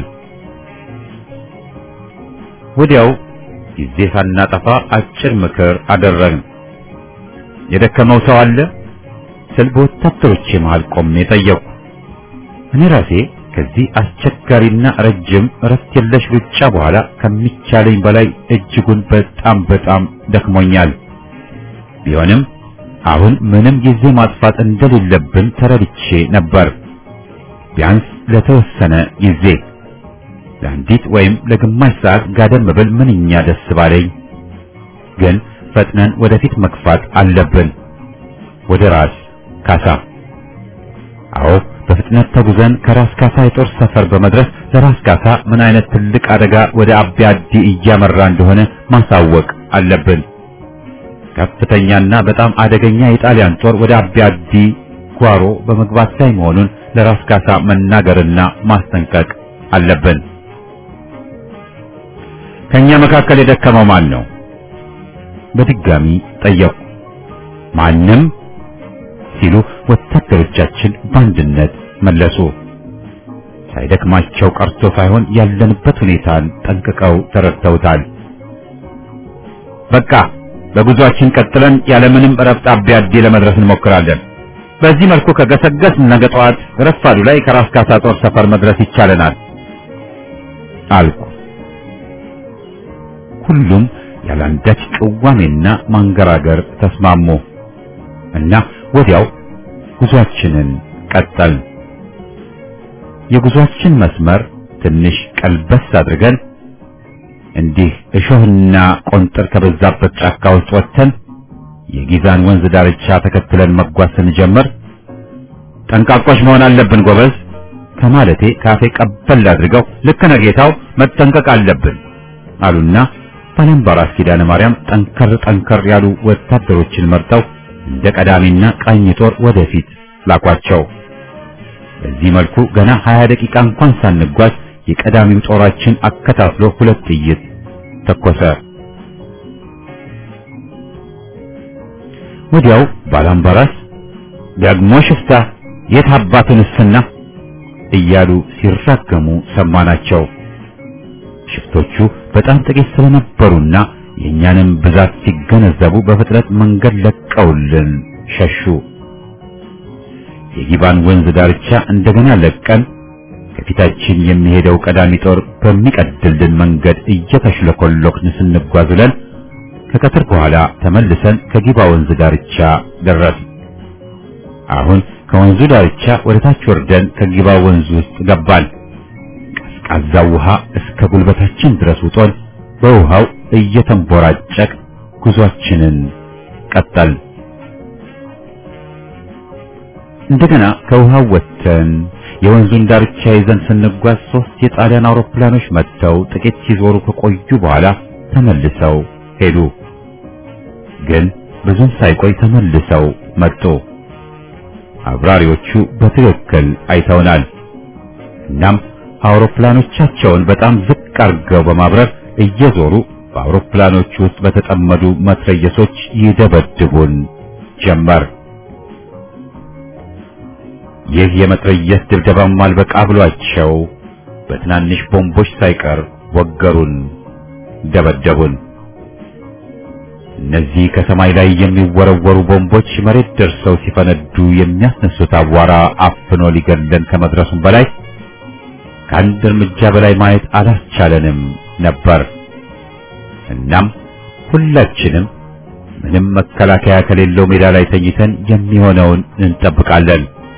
ወዲያው ጊዜ ሳናጠፋ አጭር ምክር አደረግን። የደከመው ሰው አለ ስል በወታደሮቼ መሃል ቆሜ ጠየቁ። እኔ ራሴ ከዚህ አስቸጋሪና ረጅም እረፍት የለሽ ሩጫ በኋላ ከሚቻለኝ በላይ እጅጉን በጣም ደክሞኛል። ቢሆንም አሁን ምንም ጊዜ ማጥፋት እንደሌለብን ተረድቼ ነበር። ቢያንስ ለተወሰነ ጊዜ ለአንዲት ወይም ለግማሽ ሰዓት ጋደም ብል ምንኛ ደስ ባለኝ። ግን ፈጥነን ወደፊት መግፋት አለብን። ወደ ራስ ካሳ። አዎ በፍጥነት ተጉዘን ከራስ ካሳ የጦር ሰፈር በመድረስ ለራስ ካሳ ምን አይነት ትልቅ አደጋ ወደ አቢያዲ እያመራ እንደሆነ ማሳወቅ አለብን። ከፍተኛና በጣም አደገኛ የጣሊያን ጦር ወደ አቢያዲ ጓሮ በመግባት ላይ መሆኑን ለራስ ካሳ መናገርና ማስጠንቀቅ አለብን። ከኛ መካከል የደከመው ማን ነው? በድጋሚ ጠየቁ። ማንም ሲሉ ወታደሮቻችን በአንድነት መለሱ። ሳይደክማቸው ቀርቶ ሳይሆን ያለንበት ሁኔታን ጠንቅቀው ተረድተውታል። በቃ በጉዟችን ቀጥለን ያለምንም እረፍት አቢያዲ ለመድረስ እንሞክራለን። በዚህ መልኩ ከገሰገስ ነገ ጠዋት ረፋዱ ላይ ከራስ ካሳ ጦር ሰፈር መድረስ ይቻለናል አልኩ። ሁሉም ያላንዳች ቅዋሜና ማንገራገር ተስማሙ እና ወዲያው ጉዟችንን ቀጠልን። የጉዟችን መስመር ትንሽ ቀልበስ አድርገን እንዲህ እሾህና ቆንጥር ከበዛበት ጫካ ውስጥ ወጥተን የጊዛን ወንዝ ዳርቻ ተከትለን መጓዝ ስንጀምር ጠንቃቆች መሆን አለብን ጎበዝ ከማለቴ ካፌ ቀበል አድርገው ልክ ነህ ጌታው መጠንቀቅ አለብን አሉና ባላምባራስ ኪዳነ ማርያም ጠንከር ያሉ ወታደሮችን መርጠው እንደ ቀዳሚና ቃኝ ጦር ወደፊት ላኳቸው። በዚህ መልኩ ገና 20 ደቂቃ እንኳን ሳንጓዝ የቀዳሚው ጦራችን አከታትሎ ሁለት ጥይት ተኮሰ። ወዲያው ባላምባራስ ደግሞ ሽፍታ የት አባቱንስና እያሉ ሲራገሙ ሰማናቸው። ሽፍቶቹ በጣም ጥቂት ስለነበሩና የኛንም ብዛት ሲገነዘቡ በፍጥነት መንገድ ለቀውልን ሸሹ። የጊባን ወንዝ ዳርቻ እንደገና ለቀን ከፊታችን የሚሄደው ቀዳሚ ጦር በሚቀድልን መንገድ እየተሽለኮለክን ስንጓዝ ብለን ከቀትር በኋላ ተመልሰን ከጊባ ወንዝ ዳርቻ ደረስን። አሁን ከወንዙ ዳርቻ ወደ ታች ወርደን ከጊባ ወንዝ ውስጥ ገባን። ቀዝቃዛው ውሃ እስከ ጉልበታችን ድረስ ውጦን በውሃው እየተንቦራጨቅ ጉዟችንን ቀጠል። እንደገና ከውሃው ወጥተን የወንዙን ዳርቻ ይዘን ስንጓዝ 3 የጣሊያን አውሮፕላኖች መጥተው ጥቂት ሲዞሩ ከቆዩ በኋላ ተመልሰው ሄዱ። ግን ብዙም ሳይቆይ ተመልሰው መጡ። አብራሪዎቹ በትክክል አይተውናል። እናም አውሮፕላኖቻቸውን በጣም ዝቅ አድርገው በማብረር እየዞሩ በአውሮፕላኖቹ ውስጥ በተጠመዱ መትረየሶች ይደበድቡን ጀመር። ይህ የመትረየስ ድብደባም አልበቃ ብሏቸው በትናንሽ ቦምቦች ሳይቀር ወገሩን፣ ደበደቡን። እነዚህ ከሰማይ ላይ የሚወረወሩ ቦምቦች መሬት ደርሰው ሲፈነዱ የሚያስነሱት አቧራ አፍኖ ሊገለን ከመድረሱም በላይ ከአንድ እርምጃ በላይ ማየት አላስቻለንም ነበር። እናም ሁላችንም ምንም መከላከያ ከሌለው ሜዳ ላይ ተኝተን የሚሆነውን እንጠብቃለን።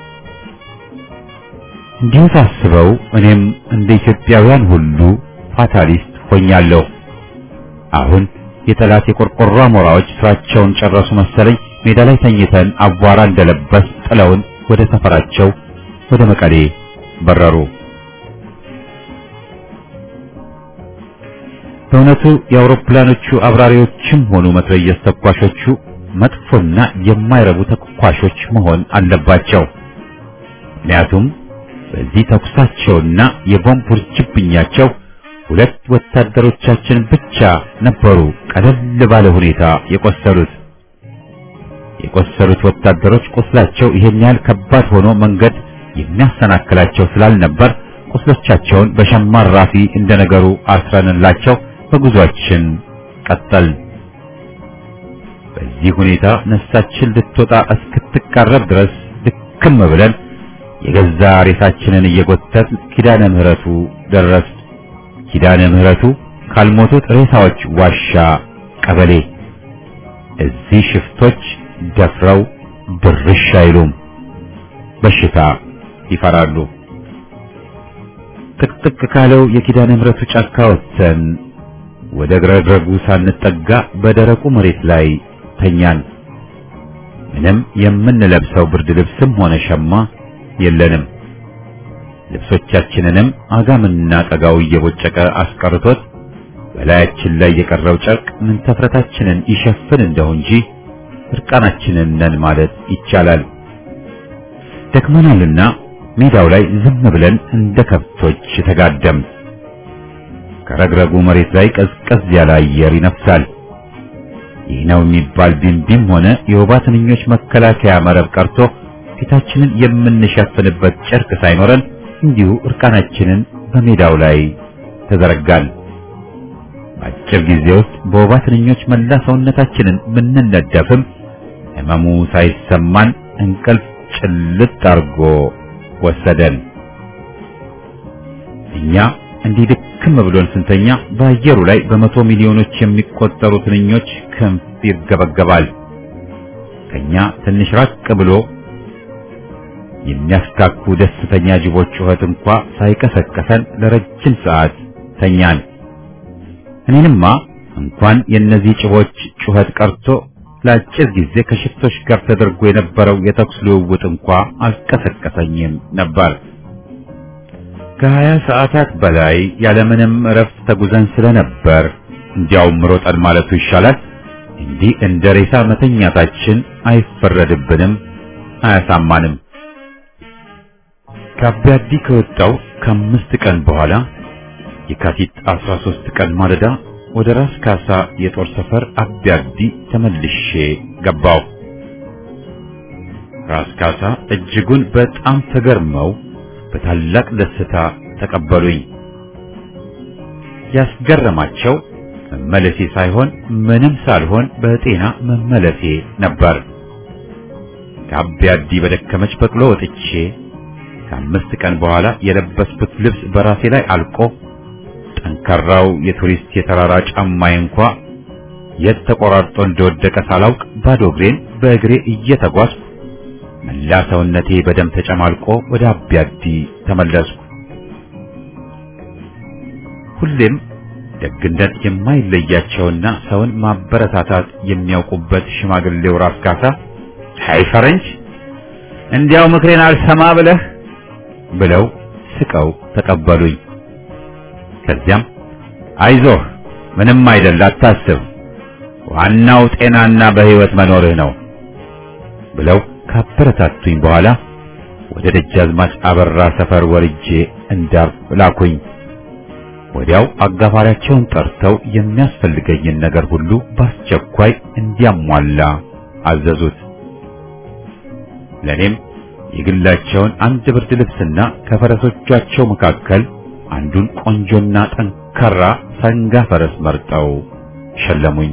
እንዲሁ ሳስበው እኔም እንደ ኢትዮጵያውያን ሁሉ ፋታሊስት ሆኛለሁ። አሁን የጠላት የቆርቆሮ አሞራዎች ስራቸውን ጨረሱ መሰለኝ። ሜዳ ላይ ተኝተን አቧራ እንደለበስ ጥለውን ወደ ሰፈራቸው ወደ መቀሌ በረሩ። በእውነቱ የአውሮፕላኖቹ አብራሪዎችም ሆኑ መትረየስ ተኳሾቹ መጥፎና የማይረቡ ተኳሾች መሆን አለባቸው። ምክንያቱም በዚህ ተኩሳቸውና የቦምብ ውርጅብኛቸው 2 ወታደሮቻችን ብቻ ነበሩ ቀለል ባለ ሁኔታ የቆሰሉት። የቆሰሉት ወታደሮች ቁስላቸው ይሄን ያህል ከባድ ሆኖ መንገድ የሚያሰናክላቸው ስላልነበር ቁስሎቻቸውን በሸማ ራፊ እንደነገሩ አስረንላቸው በጉዟችን ቀጠል። በዚህ ሁኔታ ነፍሳችን ልትወጣ እስክትቃረብ ድረስ ድክም ብለን የገዛ ሬሳችንን እየጎተት ኪዳነ ምህረቱ ደረስ። ኪዳነ ምህረቱ ካልሞቱት ሬሳዎች ዋሻ ቀበሌ። እዚህ ሽፍቶች ደፍረው ድርሽ አይሉም፣ በሽታ ይፈራሉ። ጥቅጥቅ ካለው የኪዳነ ምህረቱ ጫካ ወጥተን ወደ ግረግረጉ ሳንጠጋ በደረቁ መሬት ላይ ተኛን። ምንም የምንለብሰው ብርድ ልብስም ሆነ ሸማ የለንም። ልብሶቻችንንም አጋምና ጠጋው እየቦጨቀ አስቀርቶት በላያችን ላይ የቀረው ጨርቅ ምን ተፍረታችንን ይሸፍን እንደው እንጂ እርቃናችንን ነን ማለት ይቻላል። ደክመናልና ሜዳው ላይ ዝም ብለን እንደ ከብቶች ተጋደም። ከረግረጉ መሬት ላይ ቀዝቀዝ ያለ አየር ይነፍሳል። ይህ ነው የሚባል ቢንቢም ሆነ የወባ ትንኞች መከላከያ መረብ ቀርቶ ፊታችንን የምንሸፍንበት ጨርቅ ሳይኖረን እንዲሁ እርቃናችንን በሜዳው ላይ ተዘረጋን። በአጭር ጊዜ ውስጥ በወባ ትንኞች መላ ሰውነታችንን ብንነደፍም ህመሙ ሳይሰማን እንቅልፍ ጭልጥ አርጎ ወሰደን። እኛ እንዲህ ድክም ብሎን ስንተኛ በአየሩ ላይ በመቶ ሚሊዮኖች የሚቆጠሩ ትንኞች ክንፍ ይርገበገባል። ከኛ ትንሽ ራቅ ብሎ የሚያስካኩ ደስተኛ ጅቦች ጩኸት እንኳ ሳይቀሰቀሰን ለረጅም ሰዓት ተኛን። እኔንማ እንኳን የነዚህ ጅቦች ጩኸት ቀርቶ ለአጭር ጊዜ ከሽፍቶች ጋር ተደርጎ የነበረው የተኩስ ልውውጥ እንኳ አልቀሰቀሰኝም ነበር። ከ20 ሰዓታት በላይ ያለምንም እረፍት ተጉዘን ስለነበር እንዲያውም ሮጠን ማለቱ ይሻላል። እንዲህ እንደ ሬሳ መተኛታችን አይፈረድብንም፣ አያሳማንም። ከአቢያዲ ከወጣው ከ5 ቀን በኋላ የካቲት 13 ቀን ማለዳ ወደ ራስ ካሳ የጦር ሰፈር አቢያዲ ተመልሼ ገባው። ራስ ካሳ እጅጉን በጣም ተገርመው በታላቅ ደስታ ተቀበሉኝ። ያስገረማቸው መመለሴ ሳይሆን ምንም ሳልሆን በጤና መመለሴ ነበር። ከአብያዲ በደከመች በቅሎ ወጥቼ ከ5 ቀን በኋላ የለበስኩት ልብስ በራሴ ላይ አልቆ ጠንካራው የቱሪስት የተራራ ጫማዬ እንኳ የት ተቆራርጦ እንደወደቀ ሳላውቅ ባዶ እግሬን በእግሬ እየተጓዝኩ መላ ሰውነቴ በደም ተጨማልቆ ወደ አብያዲ ተመለስኩ። ሁሌም ደግነት የማይለያቸውና ሰውን ማበረታታት የሚያውቁበት ሽማግሌው ራስ ካሳ አይ ፈረንጅ እንዲያው ምክሬን አልሰማ ብለው ስቀው ተቀበሉኝ። ከዚያም አይዞህ ምንም አይደል አታስብ፣ ዋናው ጤናና በህይወት መኖርህ ነው ብለው ካበረታቱኝ በኋላ ወደ ደጃዝማች አበራ ሰፈር ወርጄ እንዳርፍ ላኩኝ። ወዲያው አጋፋሪያቸውን ጠርተው የሚያስፈልገኝን ነገር ሁሉ በአስቸኳይ እንዲያሟላ አዘዙት። ለኔም የግላቸውን አንድ ብርድ ልብስና ከፈረሶቻቸው መካከል አንዱን ቆንጆና ጠንካራ ሰንጋ ፈረስ መርጠው ሸለሙኝ።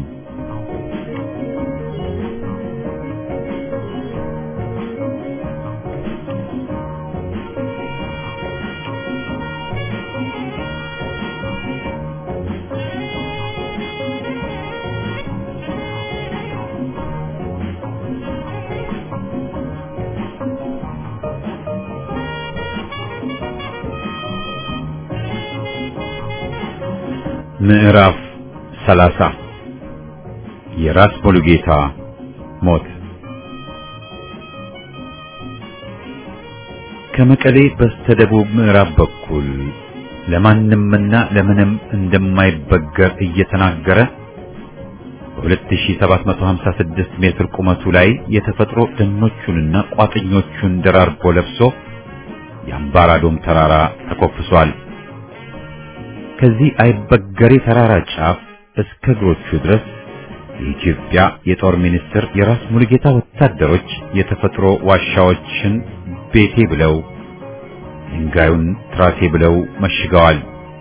ምዕራፍ 30 የራስ ሙሉጌታ ሞት። ከመቀሌ በስተደቡብ ምዕራብ በኩል ለማንምና ለምንም እንደማይበገር እየተናገረ በ2756 ሜትር ቁመቱ ላይ የተፈጥሮ ደኖቹንና ቋጥኞቹን ደራርቦ ለብሶ የአምባራዶም ተራራ ተኮፍሷል። ከዚህ አይበገሬ ተራራ ጫፍ እስከ እግሮቹ ድረስ የኢትዮጵያ የጦር ሚኒስትር የራስ ሙሉጌታ ወታደሮች የተፈጥሮ ዋሻዎችን ቤቴ ብለው ድንጋዩን ትራሴ ብለው መሽገዋል።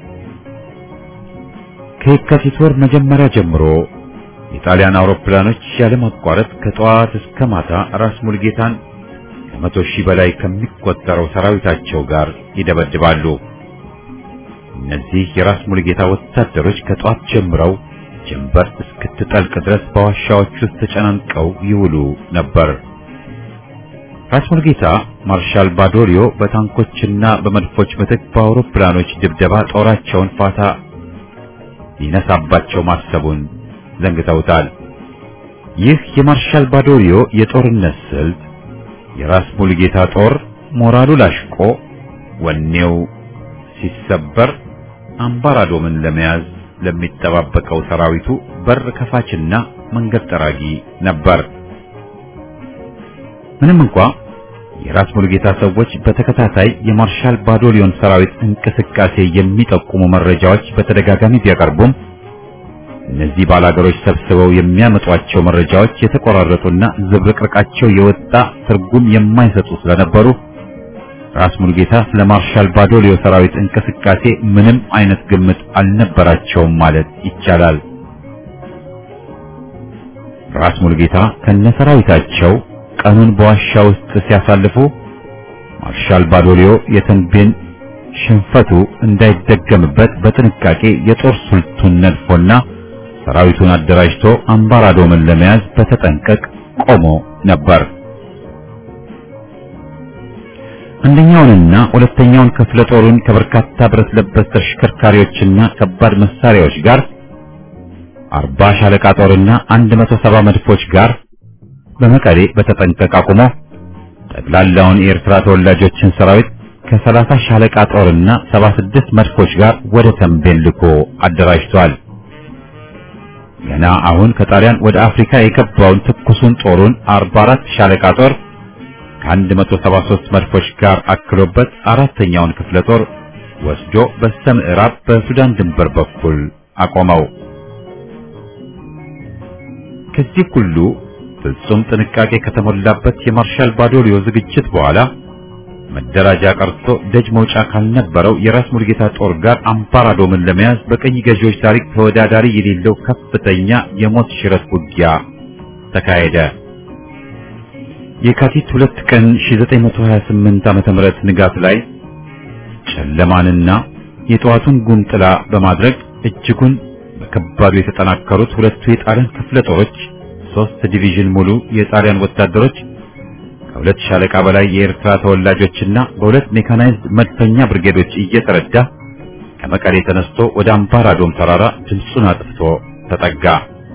ከየካቲት ወር መጀመሪያ ጀምሮ የጣሊያን አውሮፕላኖች ያለማቋረጥ ከጠዋት እስከ ማታ ራስ ሙሉጌታን ከ100 ሺህ በላይ ከሚቆጠረው ሰራዊታቸው ጋር ይደበድባሉ። እነዚህ የራስ ሙሉጌታ ወታደሮች ከጧት ጀምረው ጀንበር እስክትጠልቅ ድረስ በዋሻዎች ውስጥ ተጨናንቀው ይውሉ ነበር። ራስ ሙሉጌታ ማርሻል ባዶሊዮ በታንኮችና በመድፎች ምትክ በአውሮፕላኖች ድብደባ ጦራቸውን ፋታ ሊነሳባቸው ማሰቡን ዘንግተውታል። ይህ የማርሻል ባዶሊዮ የጦርነት ስልት የራስ ሙሉጌታ ጦር ሞራሉ ላሽቆ ወኔው ሲሰበር አምባራዶምን ለመያዝ ለሚጠባበቀው ሰራዊቱ በር ከፋችና መንገድ ጠራጊ ነበር። ምንም እንኳ የራስ ሙሉጌታ ሰዎች በተከታታይ የማርሻል ባዶሊዮን ሰራዊት እንቅስቃሴ የሚጠቁሙ መረጃዎች በተደጋጋሚ ቢያቀርቡም እነዚህ ባላገሮች ሰብስበው የሚያመጧቸው መረጃዎች የተቆራረጡና ዝብርቅርቃቸው የወጣ ትርጉም የማይሰጡ ስለነበሩ ራስ ሙሉጌታ ለማርሻል ባዶሊዮ ሰራዊት እንቅስቃሴ ምንም አይነት ግምት አልነበራቸውም ማለት ይቻላል። ራስ ሙሉጌታ ከነሰራዊታቸው ቀኑን በዋሻ ውስጥ ሲያሳልፉ ማርሻል ባዶሊዮ የተንቤን ሽንፈቱ እንዳይደገምበት በጥንቃቄ የጦር ስልቱን ነድፎና ሰራዊቱን አደራጅቶ አምባራዶምን ለመያዝ በተጠንቀቅ ቆሞ ነበር። አንደኛውንና ሁለተኛውን ክፍለ ጦሩን ከበርካታ ብረት ለበስ ተሽከርካሪዎችና ከባድ መሳሪያዎች ጋር 40 ሻለቃ ጦርና 170 መድፎች ጋር በመቀሌ በተጠንቀቅ አቁሞ ጠቅላላውን የኤርትራ ተወላጆችን ሰራዊት ከ30 ሻለቃ ጦርና 76 መድፎች ጋር ወደ ተንቤን ልኮ አደራጅቷል። ገና አሁን ከጣሊያን ወደ አፍሪካ የገባውን ትኩሱን ጦሩን 44 ሻለቃ ጦር ከ173 መድፎች ጋር አክሎበት አራተኛውን ክፍለ ጦር ወስዶ በስተምዕራብ በሱዳን ድንበር በኩል አቆመው። ከዚህ ሁሉ ፍጹም ጥንቃቄ ከተሞላበት የማርሻል ባዶሊዮ ዝግጅት በኋላ መደራጃ ቀርቶ ደጅ መውጫ ካልነበረው የራስ ሙሉጌታ ጦር ጋር አምባራዶምን ለመያዝ በቀኝ ገዢዎች ታሪክ ተወዳዳሪ የሌለው ከፍተኛ የሞት ሽረት ውጊያ ተካሄደ። የካቲት 2 ቀን 1928 ዓ.ም ንጋት ላይ ጨለማንና የጠዋቱን ጉንጥላ በማድረግ እጅጉን በከባዱ የተጠናከሩት ሁለቱ የጣሊያን ክፍለ ጦሮች 3 ዲቪዥን ሙሉ የጣሊያን ወታደሮች ከሁለት ሻለቃ በላይ የኤርትራ ተወላጆችና በሁለት ሜካናይዝድ መድፈኛ ብርጌዶች እየተረዳ ከመቀሌ ተነስቶ ወደ አምባራዶም ተራራ ድምፁን አጥፍቶ ተጠጋ።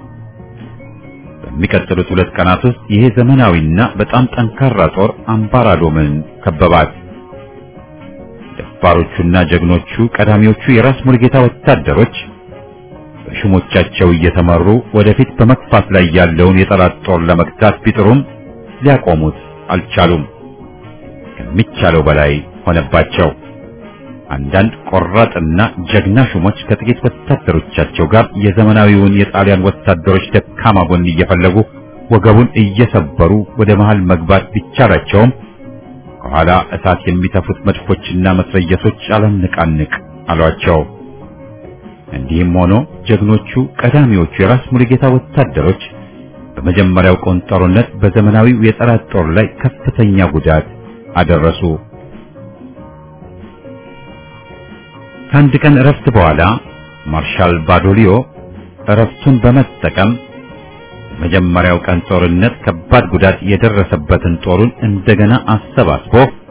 በሚቀጥሉት 2 ቀናት ውስጥ ይሄ ዘመናዊና በጣም ጠንካራ ጦር አምባራዶምን ከበባት። ደፋሮቹና ጀግኖቹ ቀዳሚዎቹ የራስ ሙሉጌታ ወታደሮች በሹሞቻቸው እየተመሩ ወደፊት በመግፋት ላይ ያለውን የጠላት ጦር ለመግታት ቢጥሩም ሊያቆሙት አልቻሉም። ከሚቻለው በላይ ሆነባቸው። አንዳንድ ቆራጥና ጀግና ሹሞች ከጥቂት ወታደሮቻቸው ጋር የዘመናዊውን የጣሊያን ወታደሮች ደካማ ጎን እየፈለጉ ወገቡን እየሰበሩ ወደ መሃል መግባት ቢቻላቸውም ከኋላ እሳት የሚተፉት መድፎችና መትረየሶች አላንቃንቅ አሏቸው። እንዲህም ሆኖ ጀግኖቹ ቀዳሚዎቹ የራስ ሙሉጌታ ወታደሮች በመጀመሪያው ቀን ጦርነት በዘመናዊው የጠላት ጦር ላይ ከፍተኛ ጉዳት አደረሱ። ከአንድ ቀን እረፍት በኋላ ማርሻል ባዶሊዮ እረፍቱን በመጠቀም በመጀመሪያው ቀን ጦርነት ከባድ ጉዳት የደረሰበትን ጦሩን እንደገና አሰባስቦ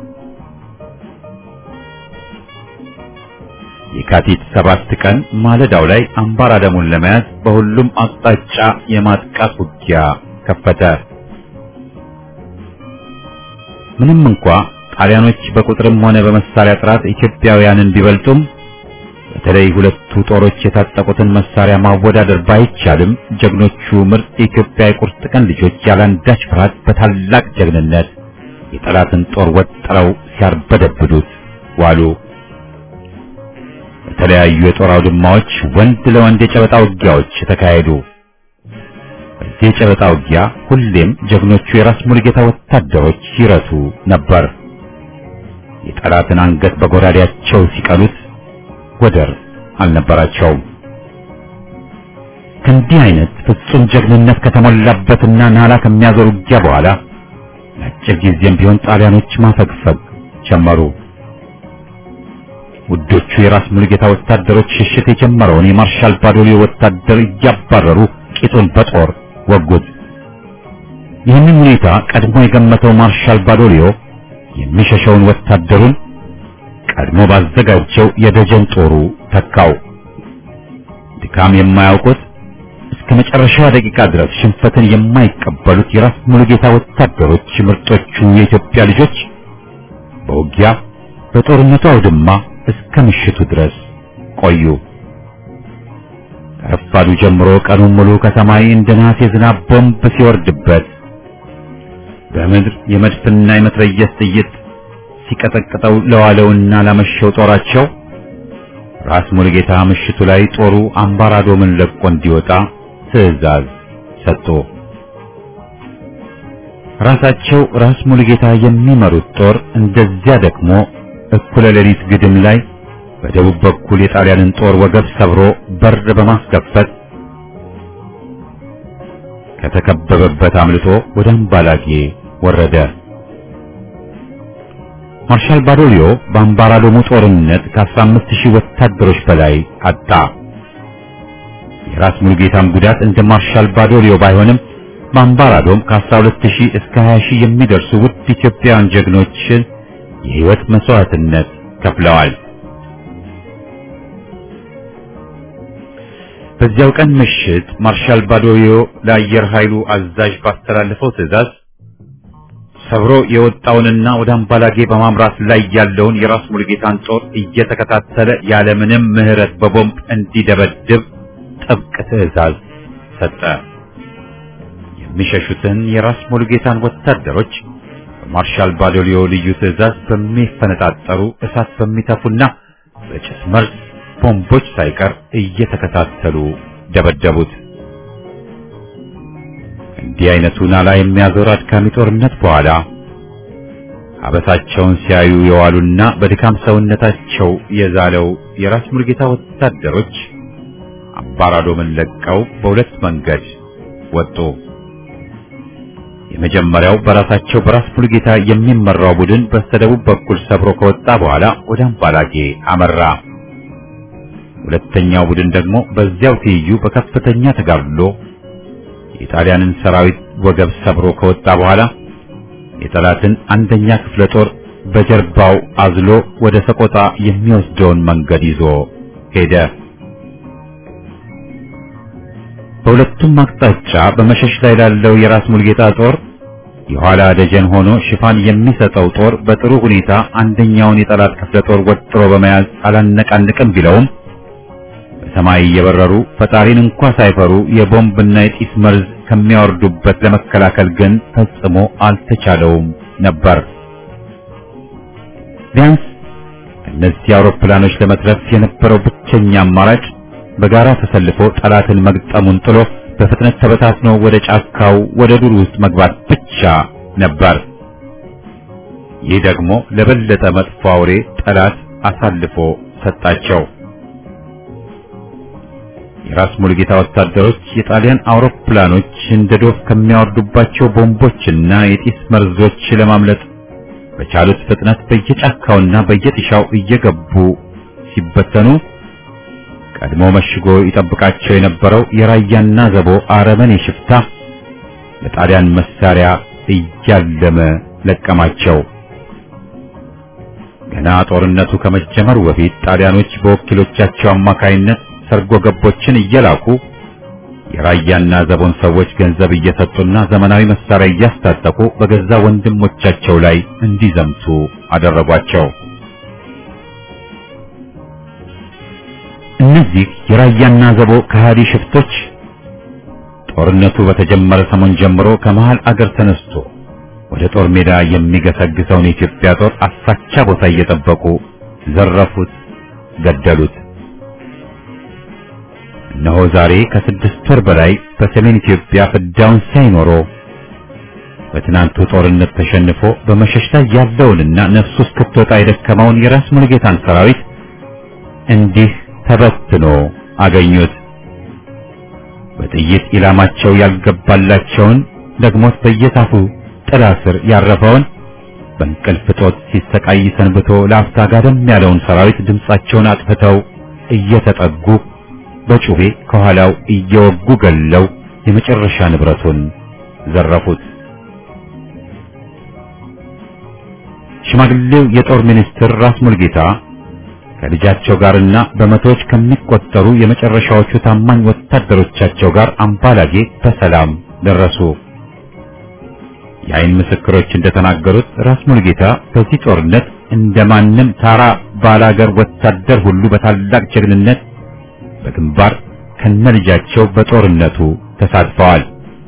የካቲት 7 ቀን ማለዳው ላይ አምባራዶምን ለመያዝ በሁሉም አቅጣጫ የማጥቃት ውጊያ ከፈተ። ምንም እንኳ ጣሊያኖች በቁጥርም ሆነ በመሳሪያ ጥራት ኢትዮጵያውያንን ቢበልጡም በተለይ ሁለቱ ጦሮች የታጠቁትን መሳሪያ ማወዳደር ባይቻልም ጀግኖቹ ምርጥ የኢትዮጵያ የቁርጥ ቀን ልጆች ያላንዳች ፍርሃት በታላቅ ጀግንነት የጠላትን ጦር ወጥረው ሲያርበደብዱት ዋሉ። በተለያዩ የጦር አውድማዎች ወንድ ለወንድ የጨበጣ ውጊያዎች ተካሄዱ። በዚህ የጨበጣ ውጊያ ሁሌም ጀግኖቹ የራስ ሙሉጌታ ወታደሮች ይረቱ ነበር። የጠላትን አንገት በጎራዴያቸው ሲቀሉት ወደር አልነበራቸውም። ከእንዲህ አይነት ፍጹም ጀግንነት ከተሞላበትና ናላ ከሚያዞር ውጊያ በኋላ ለአጭር ጊዜም ቢሆን ጣሊያኖች ማፈግፈግ ጀመሩ። ውዶቹ የራስ ሙሉጌታ ወታደሮች ሽሽት የጀመረውን የማርሻል ባዶሊዮ ወታደር እያባረሩ ቂጡን በጦር ወጉት። ይህንን ሁኔታ ቀድሞ የገመተው ማርሻል ባዶሊዮ የሚሸሸውን ወታደሩን ቀድሞ ባዘጋጀው የደጀን ጦሩ ተካው። ድካም የማያውቁት እስከ መጨረሻው ደቂቃ ድረስ ሽንፈትን የማይቀበሉት የራስ ሙሉጌታ ወታደሮች ምርጦቹ የኢትዮጵያ ልጆች በውጊያ በጦርነቱ አውድማ እስከ ምሽቱ ድረስ ቆዩ። ከረፋዱ ጀምሮ ቀኑን ሙሉ ከሰማይ እንደ ነሐስ የዝናብ ቦምብ ሲወርድበት በምድር የመድፍና የመትረየስ ጥይት ሲቀጠቅጠው ለዋለውና ላመሸው ጦራቸው ራስ ሙሉጌታ ምሽቱ ላይ ጦሩ አምባራዶምን ለቆ እንዲወጣ ትዕዛዝ ሰጡ። ራሳቸው ራስ ሙሉጌታ የሚመሩት ጦር እንደዚያ ደግሞ እኩለ ሌሊት ግድም ላይ በደቡብ በኩል የጣሊያንን ጦር ወገብ ሰብሮ በር በማስከፈት ከተከበበበት አምልጦ ወደ አምባላጌ ወረደ። ማርሻል ባዶሊዮ በአምባራዶሙ ጦርነት ከ15000 ወታደሮች በላይ አጣ። የራስ ሙሉጌታም ጉዳት እንደ ማርሻል ባዶሊዮ ባይሆንም በአምባራዶም ከ12000 እስከ 20000 የሚደርሱ ውድ ኢትዮጵያውያን ጀግኖችን የህይወት መስዋዕትነት ከፍለዋል። በዚያው ቀን ምሽት ማርሻል ባዶሊዮ ለአየር ኃይሉ አዛዥ ባስተላለፈው ትዕዛዝ ሰብሮ የወጣውንና ወደ አምባላጌ በማምራት ላይ ያለውን የራስ ሙሉጌታን ጦር እየተከታተለ ያለምንም ምህረት በቦምብ እንዲደበድብ ጥብቅ ትዕዛዝ ሰጠ። የሚሸሹትን የራስ ሙሉጌታን ወታደሮች በማርሻል ባዶሊዮ ልዩ ትዕዛዝ በሚፈነጣጠሩ እሳት በሚተፉና በጭስ መርዝ ቦምቦች ሳይቀር እየተከታተሉ ደበደቡት። እንዲህ አይነቱ ናላ የሚያዞር አድካሚ ጦርነት በኋላ አበሳቸውን ሲያዩ የዋሉና በድካም ሰውነታቸው የዛለው የራስ ሙሉጌታ ወታደሮች አምባራዶምን ለቀው በሁለት መንገድ ወጡ። የመጀመሪያው በራሳቸው በራስ ሙሉጌታ የሚመራው ቡድን በስተደቡብ በኩል ሰብሮ ከወጣ በኋላ ወደ አምባላጌ አመራ። ሁለተኛው ቡድን ደግሞ በዚያው ትይዩ በከፍተኛ ተጋድሎ የጣሊያንን ሰራዊት ወገብ ሰብሮ ከወጣ በኋላ የጠላትን አንደኛ ክፍለ ጦር በጀርባው አዝሎ ወደ ሰቆጣ የሚወስደውን መንገድ ይዞ ሄደ። በሁለቱም አቅጣጫ በመሸሽ ላይ ላለው የራስ ሙሉጌታ ጦር የኋላ ደጀን ሆኖ ሽፋን የሚሰጠው ጦር በጥሩ ሁኔታ አንደኛውን የጠላት ክፍለ ጦር ወጥሮ በመያዝ አላነቃንቅም ቢለውም በሰማይ እየበረሩ ፈጣሪን እንኳን ሳይፈሩ የቦምብና የጢስ መርዝ ከሚያወርዱበት ለመከላከል ግን ፈጽሞ አልተቻለውም ነበር። ቢያንስ እነዚህ አውሮፕላኖች ለመትረፍ የነበረው ብቸኛ አማራጭ በጋራ ተሰልፎ ጠላትን መግጠሙን ጥሎ በፍጥነት ተበታትኖ ወደ ጫካው ወደ ዱር ውስጥ መግባት ብቻ ነበር። ይህ ደግሞ ለበለጠ መጥፎ አውሬ ጠላት አሳልፎ ሰጣቸው። የራስ ሙሉጌታ ወታደሮች የጣሊያን አውሮፕላኖች እንደ ዶፍ ከሚያወርዱባቸው ቦምቦችና የጢስ መርዞች ለማምለጥ በቻሉት ፍጥነት በየጫካውና በየጥሻው እየገቡ ሲበተኑ ቀድሞ መሽጎ ይጠብቃቸው የነበረው የራያና ዘቦ አረመኔ ሽፍታ ለጣሊያን መሳሪያ እያለመ ለቀማቸው። ገና ጦርነቱ ከመጀመሩ በፊት ጣሊያኖች በወኪሎቻቸው አማካይነት ሰርጎ ገቦችን እየላኩ የራያና ዘቦን ሰዎች ገንዘብ እየሰጡና ዘመናዊ መሳሪያ እያስታጠቁ በገዛ ወንድሞቻቸው ላይ እንዲዘምቱ አደረጓቸው። እነዚህ የራያና ዘቦ ከሃዲ ሽፍቶች ጦርነቱ በተጀመረ ሰሞን ጀምሮ ከመሃል አገር ተነስቶ ወደ ጦር ሜዳ የሚገሰግሰውን የኢትዮጵያ ጦር አሳቻ ቦታ እየጠበቁ ዘረፉት፣ ገደሉት። እነሆ ዛሬ ከ6 ወር በላይ በሰሜን ኢትዮጵያ ፍዳውን ሳይኖሮ በትናንቱ ጦርነት ተሸንፎ በመሸሽ ላይ ያለውንና ነፍሱ እስክትወጣ የደከመውን የራስ ሙሉጌታን ሰራዊት እንዲህ ተበትኖ አገኙት። በጥይት ኢላማቸው ያልገባላቸውን ደግሞት በየታፉ ጥላ ስር ያረፈውን በእንቅልፍ ጦት ሲሰቃይ ሰንብቶ ለአፍታ ጋደም ያለውን ሰራዊት ድምጻቸውን አጥፍተው እየተጠጉ በጩቤ ከኋላው እየወጉ ገለው የመጨረሻ ንብረቱን ዘረፉት። ሽማግሌው የጦር ሚኒስትር ራስ ሙሉጌታ ከልጃቸው ጋርና በመቶዎች ከሚቆጠሩ የመጨረሻዎቹ ታማኝ ወታደሮቻቸው ጋር አምባላጌ በሰላም ደረሱ። የዓይን ምስክሮች እንደተናገሩት ራስ ሙሉጌታ በዚህ ጦርነት እንደማንም ታራ ባላገር ወታደር ሁሉ በታላቅ ጀግንነት በግንባር ከነልጃቸው በጦርነቱ ተሳትፈዋል።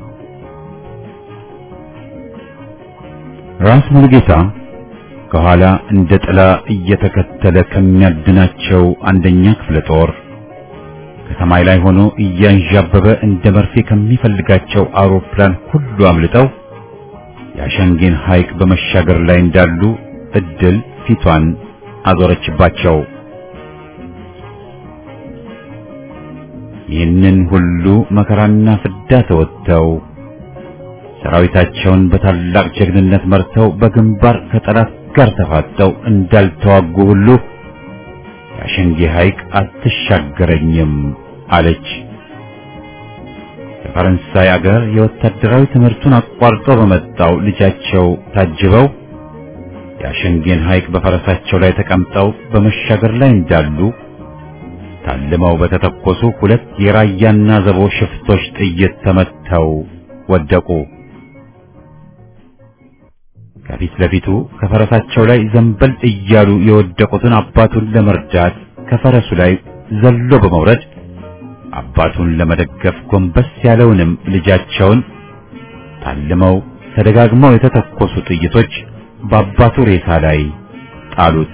ራስ ሙሉጌታ ከኋላ እንደ ጥላ እየተከተለ ከሚያድናቸው አንደኛ ክፍለ ጦር ከሰማይ ላይ ሆኖ እያንዣበበ እንደ መርፌ ከሚፈልጋቸው አውሮፕላን ሁሉ አምልጠው የአሸንጌን ሐይቅ በመሻገር ላይ እንዳሉ እድል ፊቷን አዞረችባቸው። ይህንን ሁሉ መከራና ፍዳ ተወጥተው ሰራዊታቸውን በታላቅ ጀግንነት መርተው በግንባር ከጠላት ጋር ተፋጠው እንዳልተዋጉ ሁሉ የአሸንጌ ሐይቅ አትሻገረኝም አለች። ከፈረንሳይ አገር የወታደራዊ ትምህርቱን አቋርጦ በመጣው ልጃቸው ታጅበው የአሸንጌን ሐይቅ በፈረሳቸው ላይ ተቀምጠው በመሻገር ላይ እንዳሉ ታልመው በተተኮሱ 2 የራያና ዘቦ ሽፍቶች ጥይት ተመተው ወደቁ። ከፊት ለፊቱ ከፈረሳቸው ላይ ዘንበል እያሉ የወደቁትን አባቱን ለመርዳት ከፈረሱ ላይ ዘሎ በመውረድ አባቱን ለመደገፍ ጎንበስ ያለውንም ልጃቸውን ታልመው ተደጋግመው የተተኮሱ ጥይቶች በአባቱ ሬሳ ላይ ጣሉት።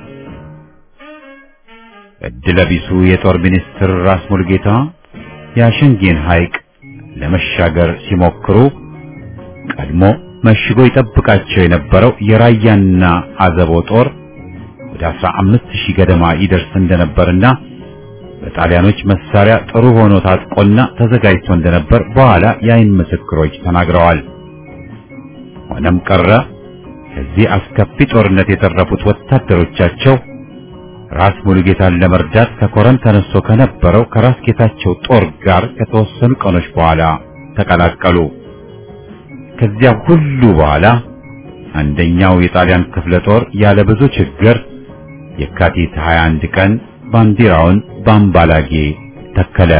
እድለቢሱ የጦር ሚኒስትር ራስ ሙሉጌታ የአሸንጌን ሐይቅ ለመሻገር ሲሞክሩ ቀድሞ መሽጎ ይጠብቃቸው የነበረው የራያና አዘቦ ጦር ወደ 15000 ገደማ ይደርስ እንደነበርና በጣሊያኖች መሳሪያ ጥሩ ሆኖ ታጥቆና ተዘጋጅቶ እንደነበር በኋላ የዓይን ምስክሮች ተናግረዋል። ሆነም ቀረ ከዚህ አስከፊ ጦርነት የተረፉት ወታደሮቻቸው ራስ ሙሉጌታን ለመርዳት ከኮረም ተነስቶ ከነበረው ከራስ ጌታቸው ጦር ጋር ከተወሰኑ ቀኖች በኋላ ተቀላቀሉ። ከዚያ ሁሉ በኋላ አንደኛው የጣሊያን ክፍለ ጦር ያለ ብዙ ችግር የካቲት 21 ቀን ባንዲራውን በአምባላጌ ተከለ።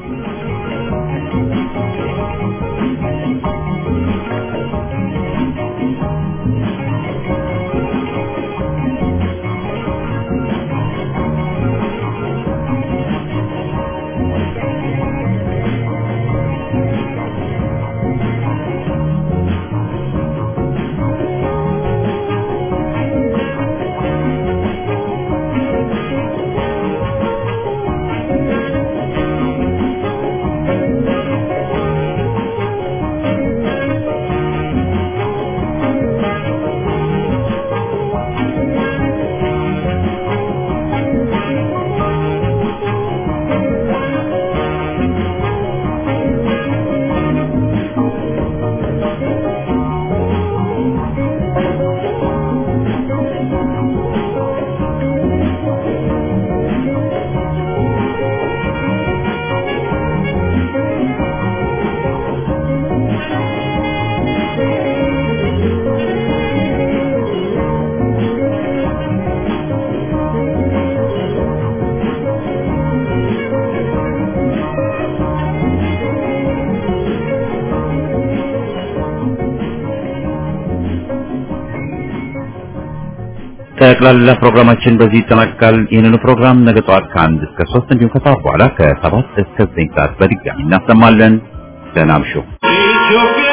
ጠቅላላ ፕሮግራማችን በዚህ ይጠናቀቃል። ይህንን ፕሮግራም ነገ ጠዋት ከ1 እስከ 3 እንዲሁም ከሰዓት በኋላ ከ7 እስከ 9 ሰዓት በድጋሚ እናሰማለን። ደህና እምሹ።